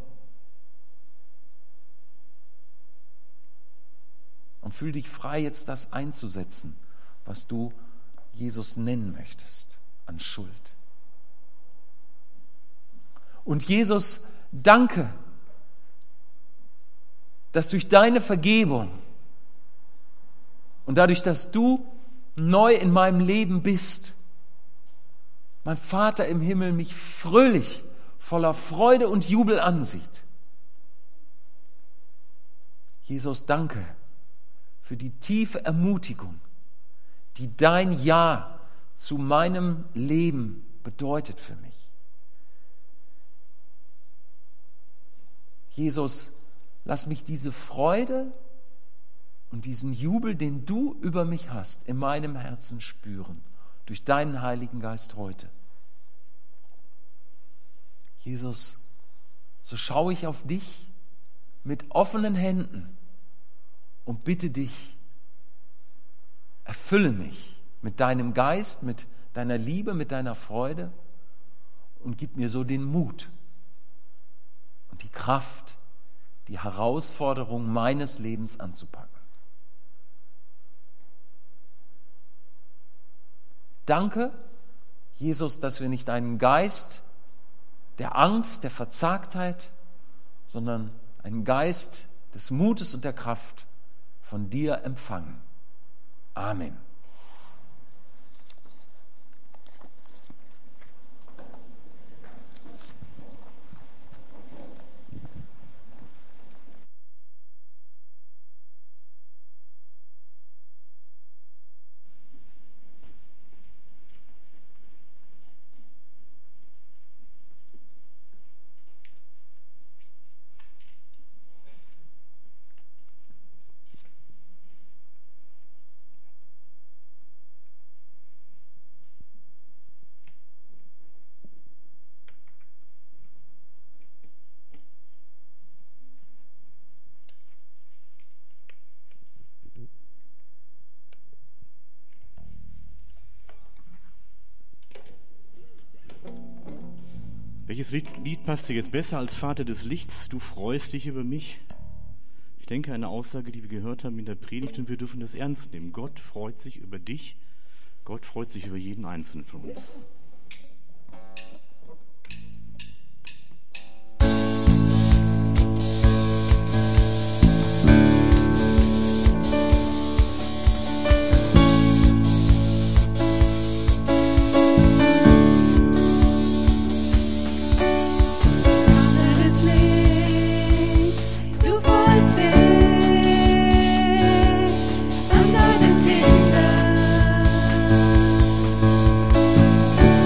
Und fühl dich frei, jetzt das einzusetzen, was du Jesus nennen möchtest an Schuld. Und Jesus, danke, dass durch deine Vergebung und dadurch, dass du neu in meinem Leben bist, mein Vater im Himmel mich fröhlich, voller Freude und Jubel ansieht. Jesus, danke für die tiefe Ermutigung, die dein Ja zu meinem Leben bedeutet für mich. Jesus, lass mich diese Freude und diesen Jubel, den du über mich hast, in meinem Herzen spüren, durch deinen Heiligen Geist heute. Jesus, so schaue ich auf dich mit offenen Händen und bitte dich, erfülle mich mit deinem Geist, mit deiner Liebe, mit deiner Freude und gib mir so den Mut und die Kraft, die Herausforderung meines Lebens anzupacken. Danke, Jesus, dass wir nicht einen Geist der Angst, der Verzagtheit, sondern einen Geist des Mutes und der Kraft von dir empfangen. Amen. Welches Lied passt dir jetzt besser als Vater des Lichts? Du freust dich über mich. Ich denke, eine Aussage, die wir gehört haben in der Predigt, und wir dürfen das ernst nehmen. Gott freut sich über dich. Gott freut sich über jeden Einzelnen von uns. Thank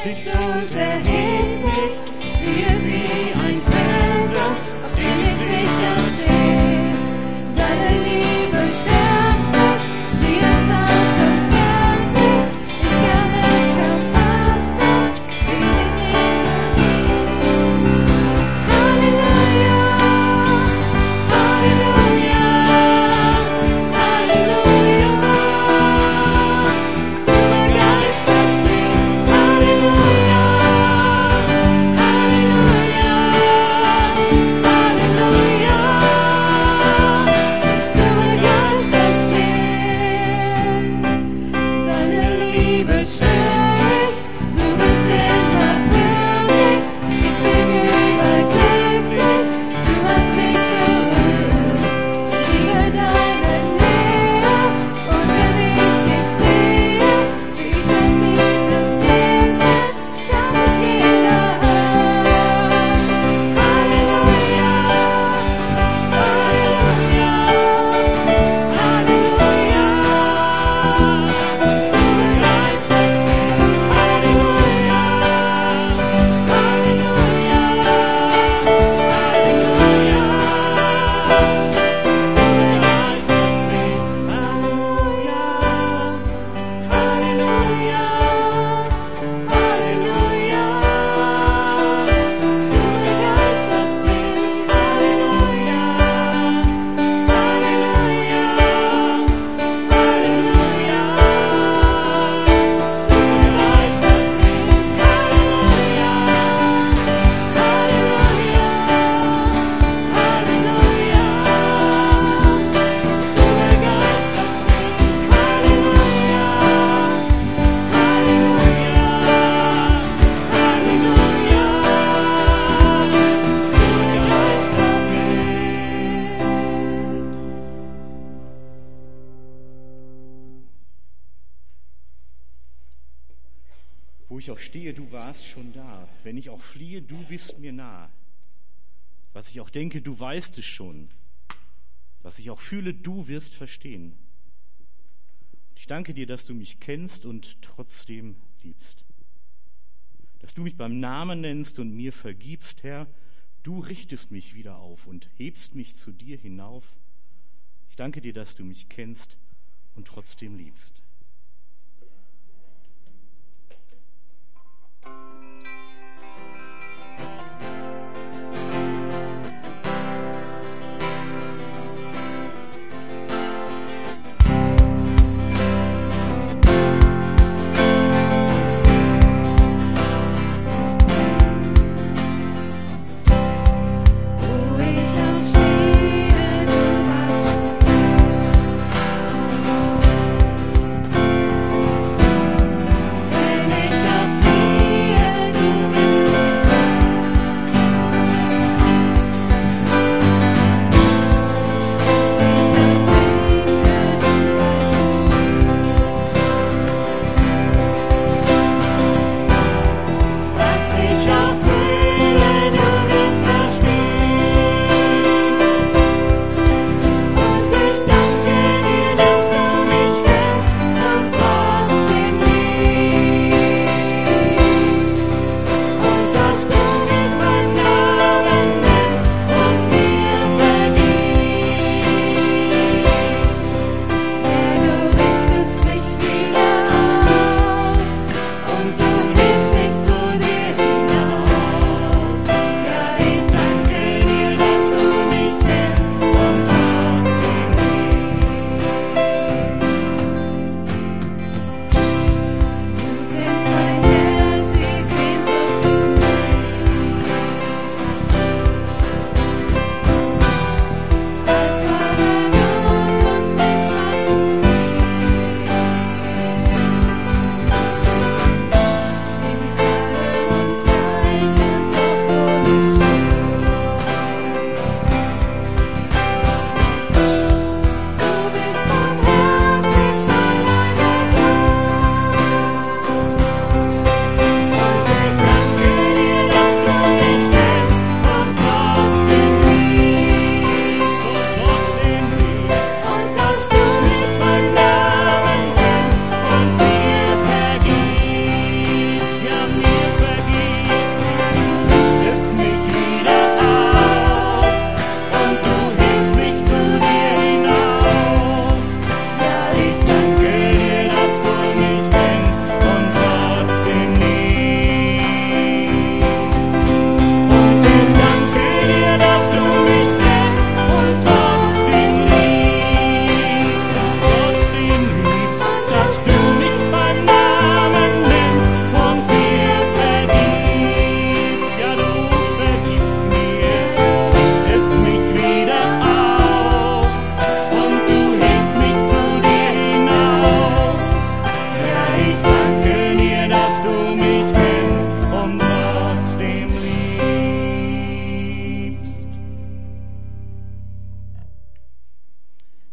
spricht und erhebt mich. Siehe sie, ein Felsen, auf dem ich sicher stehe. Deine Liebe stärkt mich, sie ist angezeigt mich. Ich kann es erfassen, sie bringt mich verliebt. Halleluja, Halleluja, Halleluja. Du begeisterst mich, Halleluja, Halleluja, Halleluja. Du begeisterst mich, deine Liebe spricht, du bist immer für mich. Ich bin überglücklich, du hast mich berührt. Ich liebe deine Nähe und wenn ich dich sehe, sehe ich das Lied des Himmels, das es jeder hört. Halleluja, Halleluja, Halleluja. Du begeisterst mich, Halleluja, Halleluja, Halleluja. Wo ich auch stehe, du warst schon da. Wenn ich auch fliehe, du bist mir nah. Was ich auch denke, du weißt es schon. Was ich auch fühle, du wirst verstehen. Und ich danke dir, dass du mich kennst und trotzdem liebst. Dass du mich beim Namen nennst und mir vergibst, Herr. Du richtest mich wieder auf und hebst mich zu dir hinauf. Ich danke dir, dass du mich kennst und trotzdem liebst. Wo ich auch stehe, du warst schon da.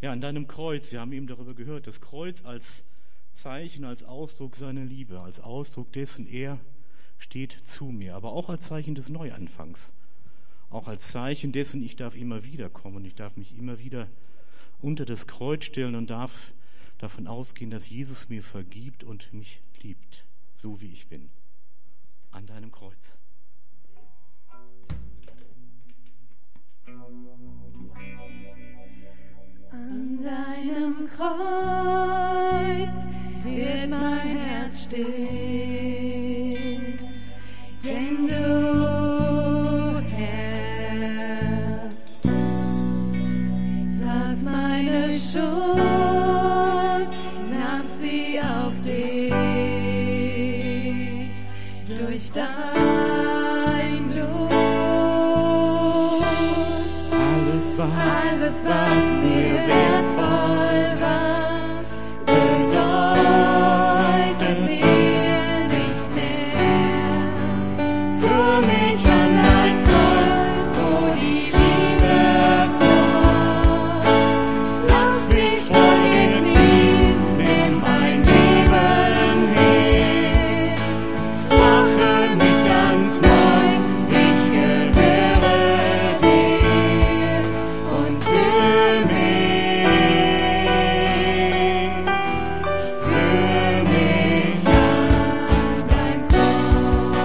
Ja, an deinem Kreuz, wir haben eben darüber gehört, das Kreuz als Zeichen, als Ausdruck seiner Liebe, als Ausdruck dessen, er steht zu mir, aber auch als Zeichen des Neuanfangs, auch als Zeichen dessen, ich darf immer wieder kommen und ich darf mich immer wieder unter das Kreuz stellen und darf davon ausgehen, dass Jesus mir vergibt und mich liebt, so wie ich bin, an deinem Kreuz. An deinem Kreuz wird mein Herz still, denn du, Herr, sahst meine Schuld, nahmst sie auf dich durch dein Blut. Alles, was, Alles, was mir wertvoll war, bedeutet mir nichts mehr. Für mich an dein Kreuz, wo die Liebe floss. Lass mich vor dir knien, nimm mein Leben hin. Mache mich ganz neu, ich gehöre dir. Und für mich, für mich an dein Kreuz.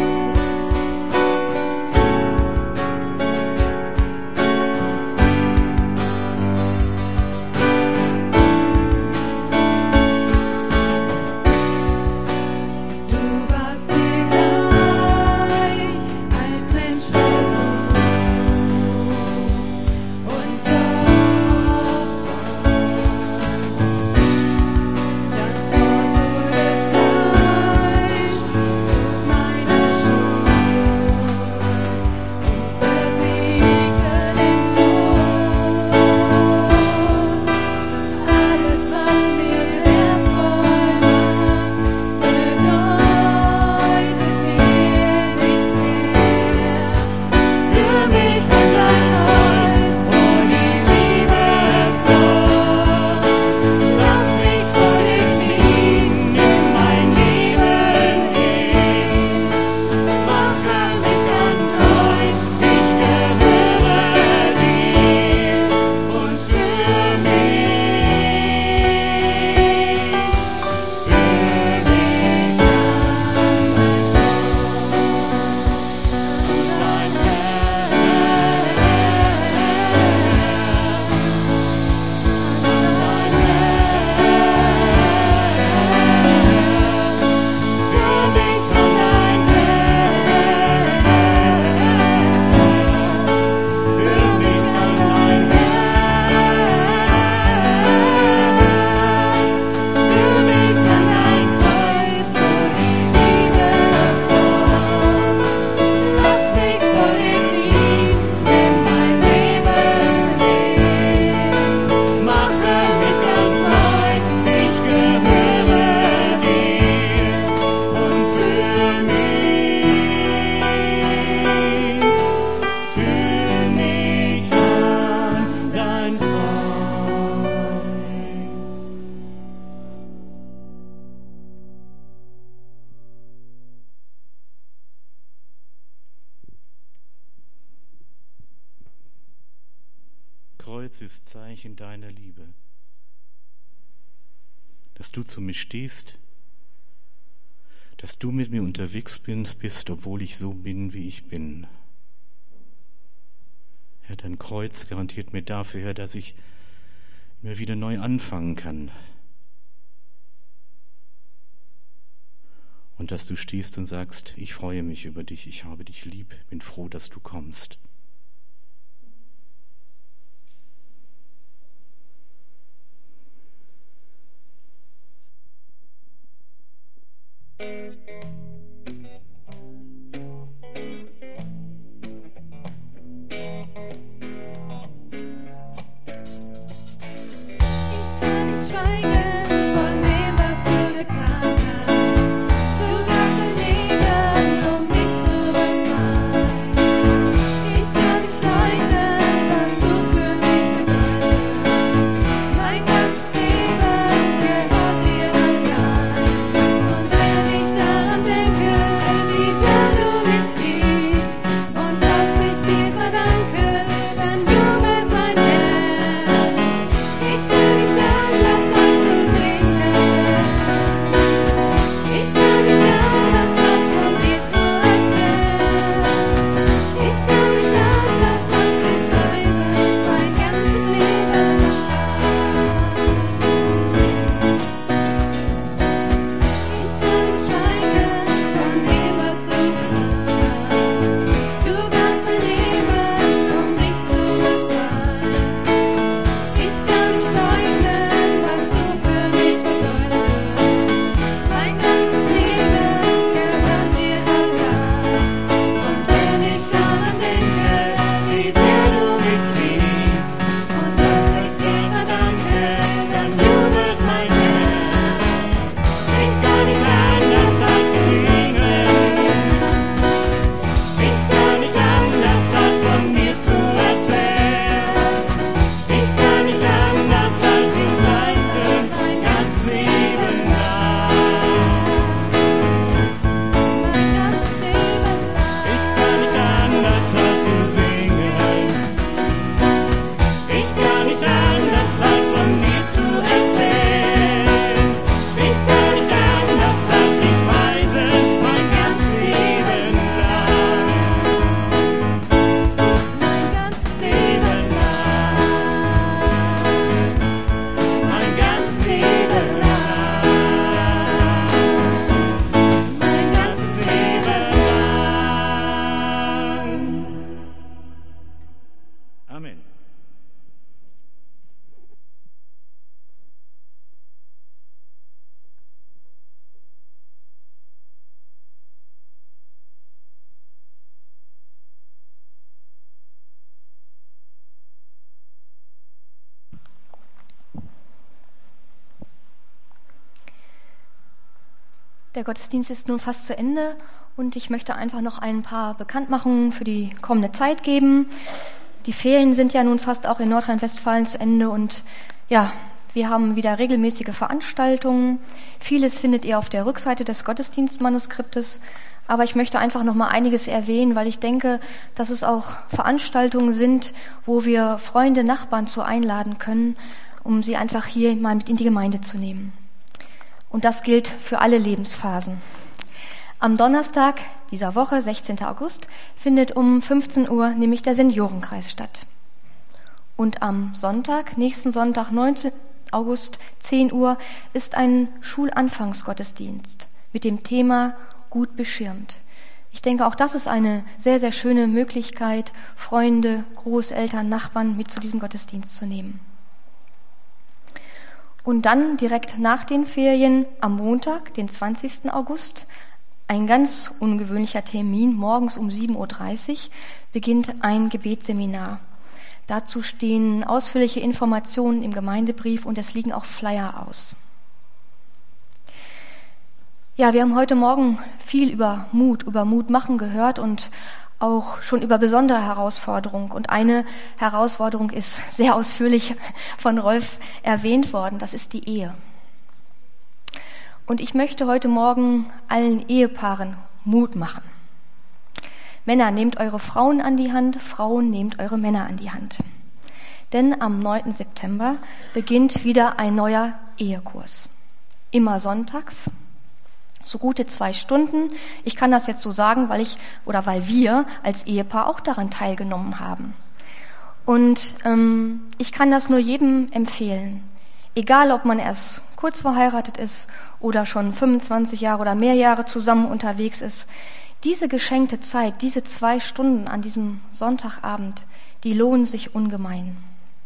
Du warst mir gleich als Mensch versucht und doch das Wort wurde Fleisch, trug meine Schuld und besiegte den Tod. Alles, was mir wertvoll war, bedeutet mir nichts mehr. Für mich an dein Kreuz, wo die Liebe floss. Lass mich vor dir knien, nimm mein Leben hin. Mache mich ganz neu, ich gehöre dir. Und für mich, für mich an dein Kreuz ist Zeichen deiner Liebe, dass du zu mir stehst, dass du mit mir unterwegs bist, obwohl ich so bin, wie ich bin. Herr, dein Kreuz garantiert mir dafür, Herr, dass ich immer wieder neu anfangen kann. Und dass du stehst und sagst, ich freue mich über dich, ich habe dich lieb, bin froh, dass du kommst. Kann nicht schweigen von dem, was du getan hast. Du gabst dein Leben, um mich zu befreien. Ich Amen. Der Gottesdienst ist nun fast zu Ende und ich möchte einfach noch ein paar Bekanntmachungen für die kommende Zeit geben. Die Ferien sind ja nun fast auch in Nordrhein-Westfalen zu Ende und ja, wir haben wieder regelmäßige Veranstaltungen. Vieles findet ihr auf der Rückseite des Gottesdienstmanuskriptes, aber ich möchte einfach noch mal einiges erwähnen, weil ich denke, dass es auch Veranstaltungen sind, wo wir Freunde, Nachbarn zu einladen können, um sie einfach hier mal mit in die Gemeinde zu nehmen. Und das gilt für alle Lebensphasen. Am Donnerstag dieser Woche, sechzehnten August, findet um fünfzehn Uhr nämlich der Seniorenkreis statt. Und am Sonntag, nächsten Sonntag, neunzehnten August, zehn Uhr, ist ein Schulanfangsgottesdienst mit dem Thema Gut beschirmt. Ich denke, auch das ist eine sehr, sehr schöne Möglichkeit, Freunde, Großeltern, Nachbarn mit zu diesem Gottesdienst zu nehmen. Und dann direkt nach den Ferien am Montag, den zwanzigsten August, ein ganz ungewöhnlicher Termin, morgens um sieben Uhr dreißig beginnt ein Gebetsseminar. Dazu stehen ausführliche Informationen im Gemeindebrief und es liegen auch Flyer aus. Ja, wir haben heute Morgen viel über Mut, über Mut machen gehört und auch schon über besondere Herausforderungen. Und eine Herausforderung ist sehr ausführlich von Rolf erwähnt worden, das ist die Ehe. Und ich möchte heute Morgen allen Ehepaaren Mut machen. Männer, nehmt eure Frauen an die Hand, Frauen, nehmt eure Männer an die Hand. Denn am neunten September beginnt wieder ein neuer Ehekurs. Immer sonntags. So gute zwei Stunden. Ich kann das jetzt so sagen, weil ich oder weil wir als Ehepaar auch daran teilgenommen haben. Und ähm, ich kann das nur jedem empfehlen. Egal, ob man erst kurz verheiratet ist oder schon fünfundzwanzig Jahre oder mehr Jahre zusammen unterwegs ist. Diese geschenkte Zeit, diese zwei Stunden an diesem Sonntagabend, die lohnen sich ungemein.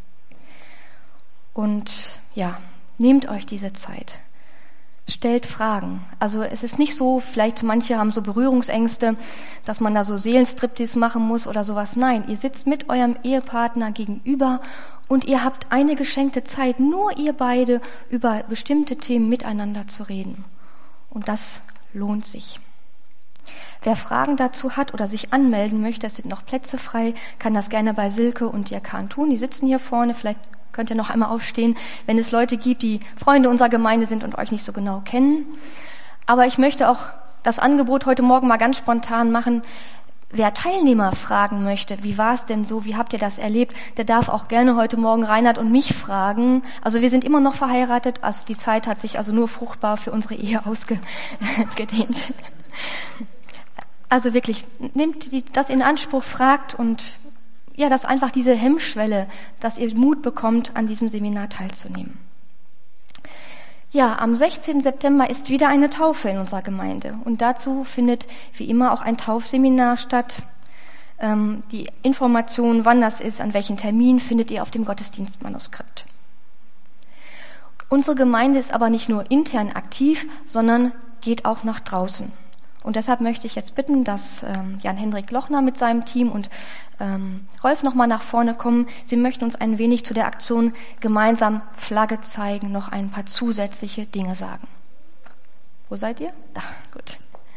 Und ja, nehmt euch diese Zeit. Stellt Fragen. Also es ist nicht so, vielleicht manche haben so Berührungsängste, dass man da so Seelenstriptease machen muss oder sowas. Nein, ihr sitzt mit eurem Ehepartner gegenüber und ihr habt eine geschenkte Zeit, nur ihr beide über bestimmte Themen miteinander zu reden. Und das lohnt sich. Wer Fragen dazu hat oder sich anmelden möchte, es sind noch Plätze frei, kann das gerne bei Silke und Dirkan tun. Die sitzen hier vorne, vielleicht könnt ihr noch einmal aufstehen, wenn es Leute gibt, die Freunde unserer Gemeinde sind und euch nicht so genau kennen. Aber ich möchte auch das Angebot heute Morgen mal ganz spontan machen. Wer Teilnehmer fragen möchte, wie war es denn so, wie habt ihr das erlebt, der darf auch gerne heute Morgen Reinhard und mich fragen. Also wir sind immer noch verheiratet, also die Zeit hat sich also nur fruchtbar für unsere Ehe ausgedehnt. Also wirklich, nehmt die, das in Anspruch, fragt und ja, dass einfach diese Hemmschwelle, dass ihr Mut bekommt, an diesem Seminar teilzunehmen. Ja, am sechzehnten September ist wieder eine Taufe in unserer Gemeinde und dazu findet wie immer auch ein Taufseminar statt. Ähm, die Informationen, wann das ist, an welchen Termin, findet ihr auf dem Gottesdienstmanuskript. Unsere Gemeinde ist aber nicht nur intern aktiv, sondern geht auch nach draußen. Und deshalb möchte ich jetzt bitten, dass ähm, Jan-Hendrik Lochner mit seinem Team und ähm, Rolf nochmal nach vorne kommen. Sie möchten uns ein wenig zu der Aktion gemeinsam Flagge zeigen, noch ein paar zusätzliche Dinge sagen. Wo seid ihr? Da, gut.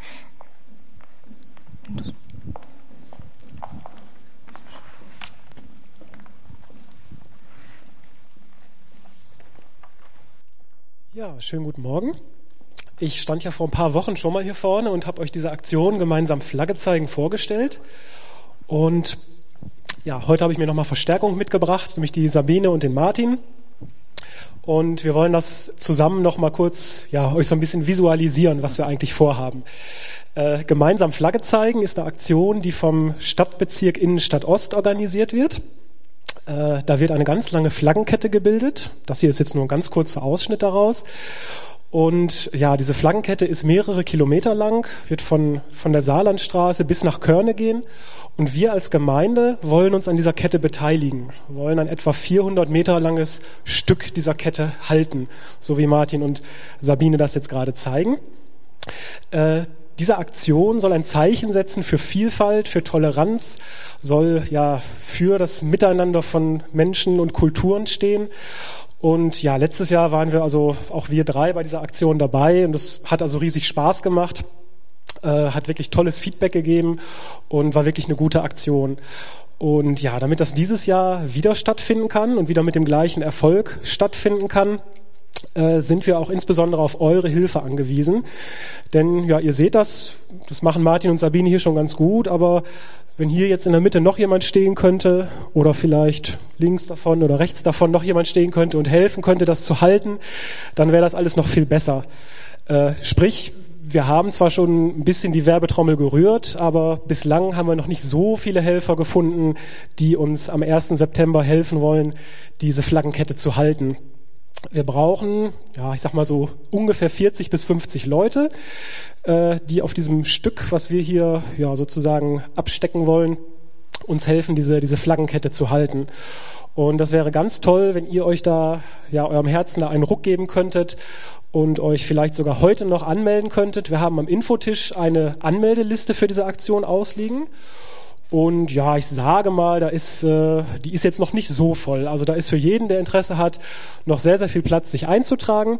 Ja, schönen guten Morgen. Ich stand ja vor ein paar Wochen schon mal hier vorne und habe euch diese Aktion gemeinsam Flagge zeigen vorgestellt. Und ja, heute habe ich mir nochmal Verstärkung mitgebracht, nämlich die Sabine und den Martin. Und wir wollen das zusammen nochmal kurz, ja, euch so ein bisschen visualisieren, was wir eigentlich vorhaben. Äh, gemeinsam Flagge zeigen ist eine Aktion, die vom Stadtbezirk Innenstadt Ost organisiert wird. Äh, da wird eine ganz lange Flaggenkette gebildet. Das hier ist jetzt nur ein ganz kurzer Ausschnitt daraus. Und ja, diese Flaggenkette ist mehrere Kilometer lang, wird von, von der Saarlandstraße bis nach Körne gehen. Und wir als Gemeinde wollen uns an dieser Kette beteiligen, wollen ein etwa vierhundert Meter langes Stück dieser Kette halten, so wie Martin und Sabine das jetzt gerade zeigen. Äh, Diese Aktion soll ein Zeichen setzen für Vielfalt, für Toleranz, soll ja für das Miteinander von Menschen und Kulturen stehen. Und ja, letztes Jahr waren wir also auch wir drei bei dieser Aktion dabei und es hat also riesig Spaß gemacht, äh, hat wirklich tolles Feedback gegeben und war wirklich eine gute Aktion. Und ja, damit das dieses Jahr wieder stattfinden kann und wieder mit dem gleichen Erfolg stattfinden kann, äh, sind wir auch insbesondere auf eure Hilfe angewiesen. Denn ja, ihr seht das, das machen Martin und Sabine hier schon ganz gut, aber wenn hier jetzt in der Mitte noch jemand stehen könnte oder vielleicht links davon oder rechts davon noch jemand stehen könnte und helfen könnte, das zu halten, dann wäre das alles noch viel besser. Äh, sprich, wir haben zwar schon ein bisschen die Werbetrommel gerührt, aber bislang haben wir noch nicht so viele Helfer gefunden, die uns am ersten September helfen wollen, diese Flaggenkette zu halten. Wir brauchen, ja, ich sag mal so ungefähr vierzig bis fünfzig Leute, äh, die auf diesem Stück, was wir hier ja sozusagen abstecken wollen, uns helfen, diese diese Flaggenkette zu halten. Und das wäre ganz toll, wenn ihr euch da ja eurem Herzen da einen Ruck geben könntet und euch vielleicht sogar heute noch anmelden könntet. Wir haben am Infotisch eine Anmeldeliste für diese Aktion ausliegen. Und ja, ich sage mal, da ist, äh, die ist jetzt noch nicht so voll. Also da ist für jeden, der Interesse hat, noch sehr, sehr viel Platz, sich einzutragen.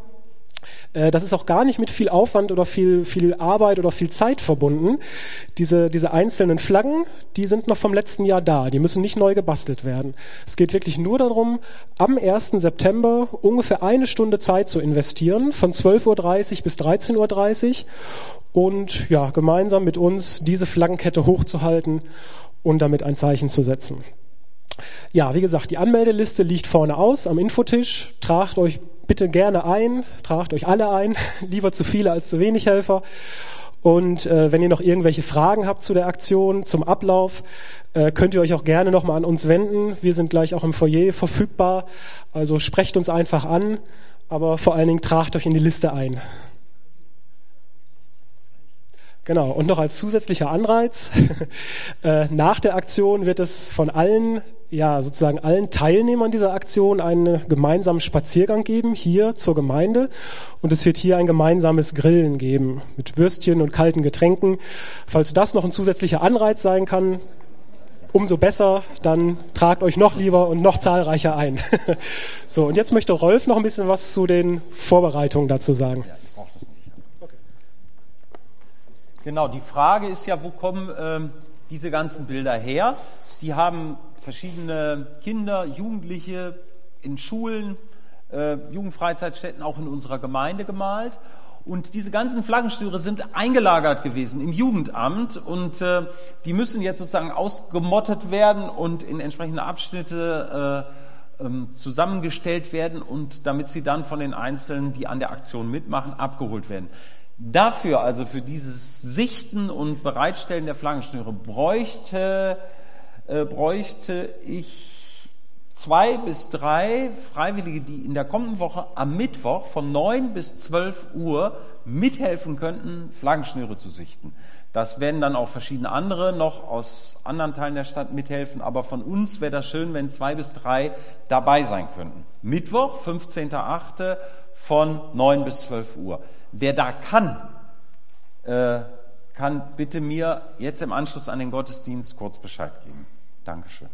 Äh, das ist auch gar nicht mit viel Aufwand oder viel, viel Arbeit oder viel Zeit verbunden. Diese, diese einzelnen Flaggen, die sind noch vom letzten Jahr da. Die müssen nicht neu gebastelt werden. Es geht wirklich nur darum, am ersten September ungefähr eine Stunde Zeit zu investieren, von zwölf Uhr dreißig bis dreizehn Uhr dreißig. Und ja, gemeinsam mit uns diese Flaggenkette hochzuhalten und damit ein Zeichen zu setzen. Ja, wie gesagt, die Anmeldeliste liegt vorne aus am Infotisch. Tragt euch bitte gerne ein, tragt euch alle ein, lieber zu viele als zu wenig Helfer. Und äh, wenn ihr noch irgendwelche Fragen habt zu der Aktion, zum Ablauf, äh, könnt ihr euch auch gerne nochmal an uns wenden. Wir sind gleich auch im Foyer verfügbar, also sprecht uns einfach an, aber vor allen Dingen tragt euch in die Liste ein. Genau, und noch als zusätzlicher Anreiz, äh, nach der Aktion wird es von allen, ja sozusagen allen Teilnehmern dieser Aktion einen gemeinsamen Spaziergang geben, hier zur Gemeinde. Und es wird hier ein gemeinsames Grillen geben, mit Würstchen und kalten Getränken. Falls das noch ein zusätzlicher Anreiz sein kann, umso besser, dann tragt euch noch lieber und noch zahlreicher ein. So, und jetzt möchte Rolf noch ein bisschen was zu den Vorbereitungen dazu sagen. Genau, die Frage ist ja, wo kommen ähm, diese ganzen Bilder her? Die haben verschiedene Kinder, Jugendliche in Schulen, äh, Jugendfreizeitstätten auch in unserer Gemeinde gemalt. Und diese ganzen Flaggenschnüre sind eingelagert gewesen im Jugendamt und äh, die müssen jetzt sozusagen ausgemottet werden und in entsprechende Abschnitte äh, ähm, zusammengestellt werden und damit sie dann von den Einzelnen, die an der Aktion mitmachen, abgeholt werden. Dafür, also für dieses Sichten und Bereitstellen der Flaggenschnüre, bräuchte, äh, bräuchte ich zwei bis drei Freiwillige, die in der kommenden Woche am Mittwoch von neun bis zwölf Uhr mithelfen könnten, Flaggenschnüre zu sichten. Das werden dann auch verschiedene andere noch aus anderen Teilen der Stadt mithelfen, aber von uns wäre das schön, wenn zwei bis drei dabei sein könnten. Mittwoch, fünfzehnten achten von neun bis zwölf Uhr. Wer da kann, äh, kann bitte mir jetzt im Anschluss an den Gottesdienst kurz Bescheid geben. Dankeschön.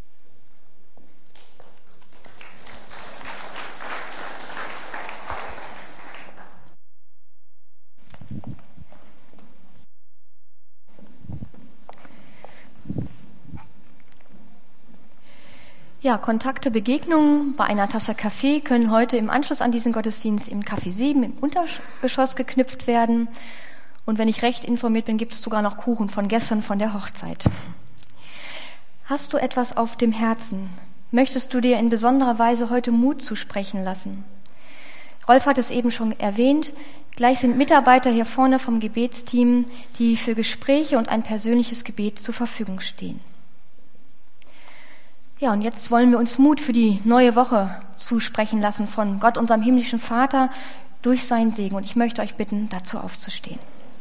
Ja, Kontakte, Begegnungen bei einer Tasse Kaffee können heute im Anschluss an diesen Gottesdienst im Café sieben im Untergeschoss geknüpft werden. Und wenn ich recht informiert bin, gibt es sogar noch Kuchen von gestern von der Hochzeit. Hast du etwas auf dem Herzen? Möchtest du dir in besonderer Weise heute Mut zusprechen lassen? Rolf hat es eben schon erwähnt, gleich sind Mitarbeiter hier vorne vom Gebetsteam, die für Gespräche und ein persönliches Gebet zur Verfügung stehen. Ja, und jetzt wollen wir uns Mut für die neue Woche zusprechen lassen von Gott, unserem himmlischen Vater, durch seinen Segen. Und ich möchte euch bitten, dazu aufzustehen.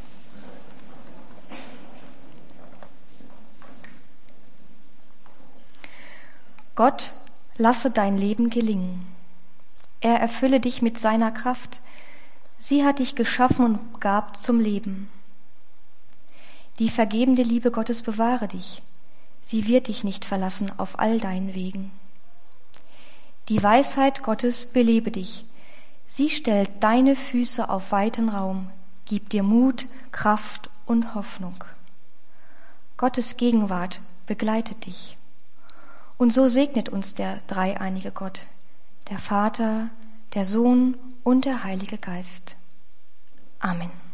Gott, lasse dein Leben gelingen. Er erfülle dich mit seiner Kraft. Sie hat dich geschaffen und gab zum Leben. Die vergebende Liebe Gottes bewahre dich. Sie wird dich nicht verlassen auf all deinen Wegen. Die Weisheit Gottes belebe dich. Sie stellt deine Füße auf weiten Raum, gibt dir Mut, Kraft und Hoffnung. Gottes Gegenwart begleitet dich. Und so segnet uns der dreieinige Gott, der Vater, der Sohn und der Heilige Geist. Amen.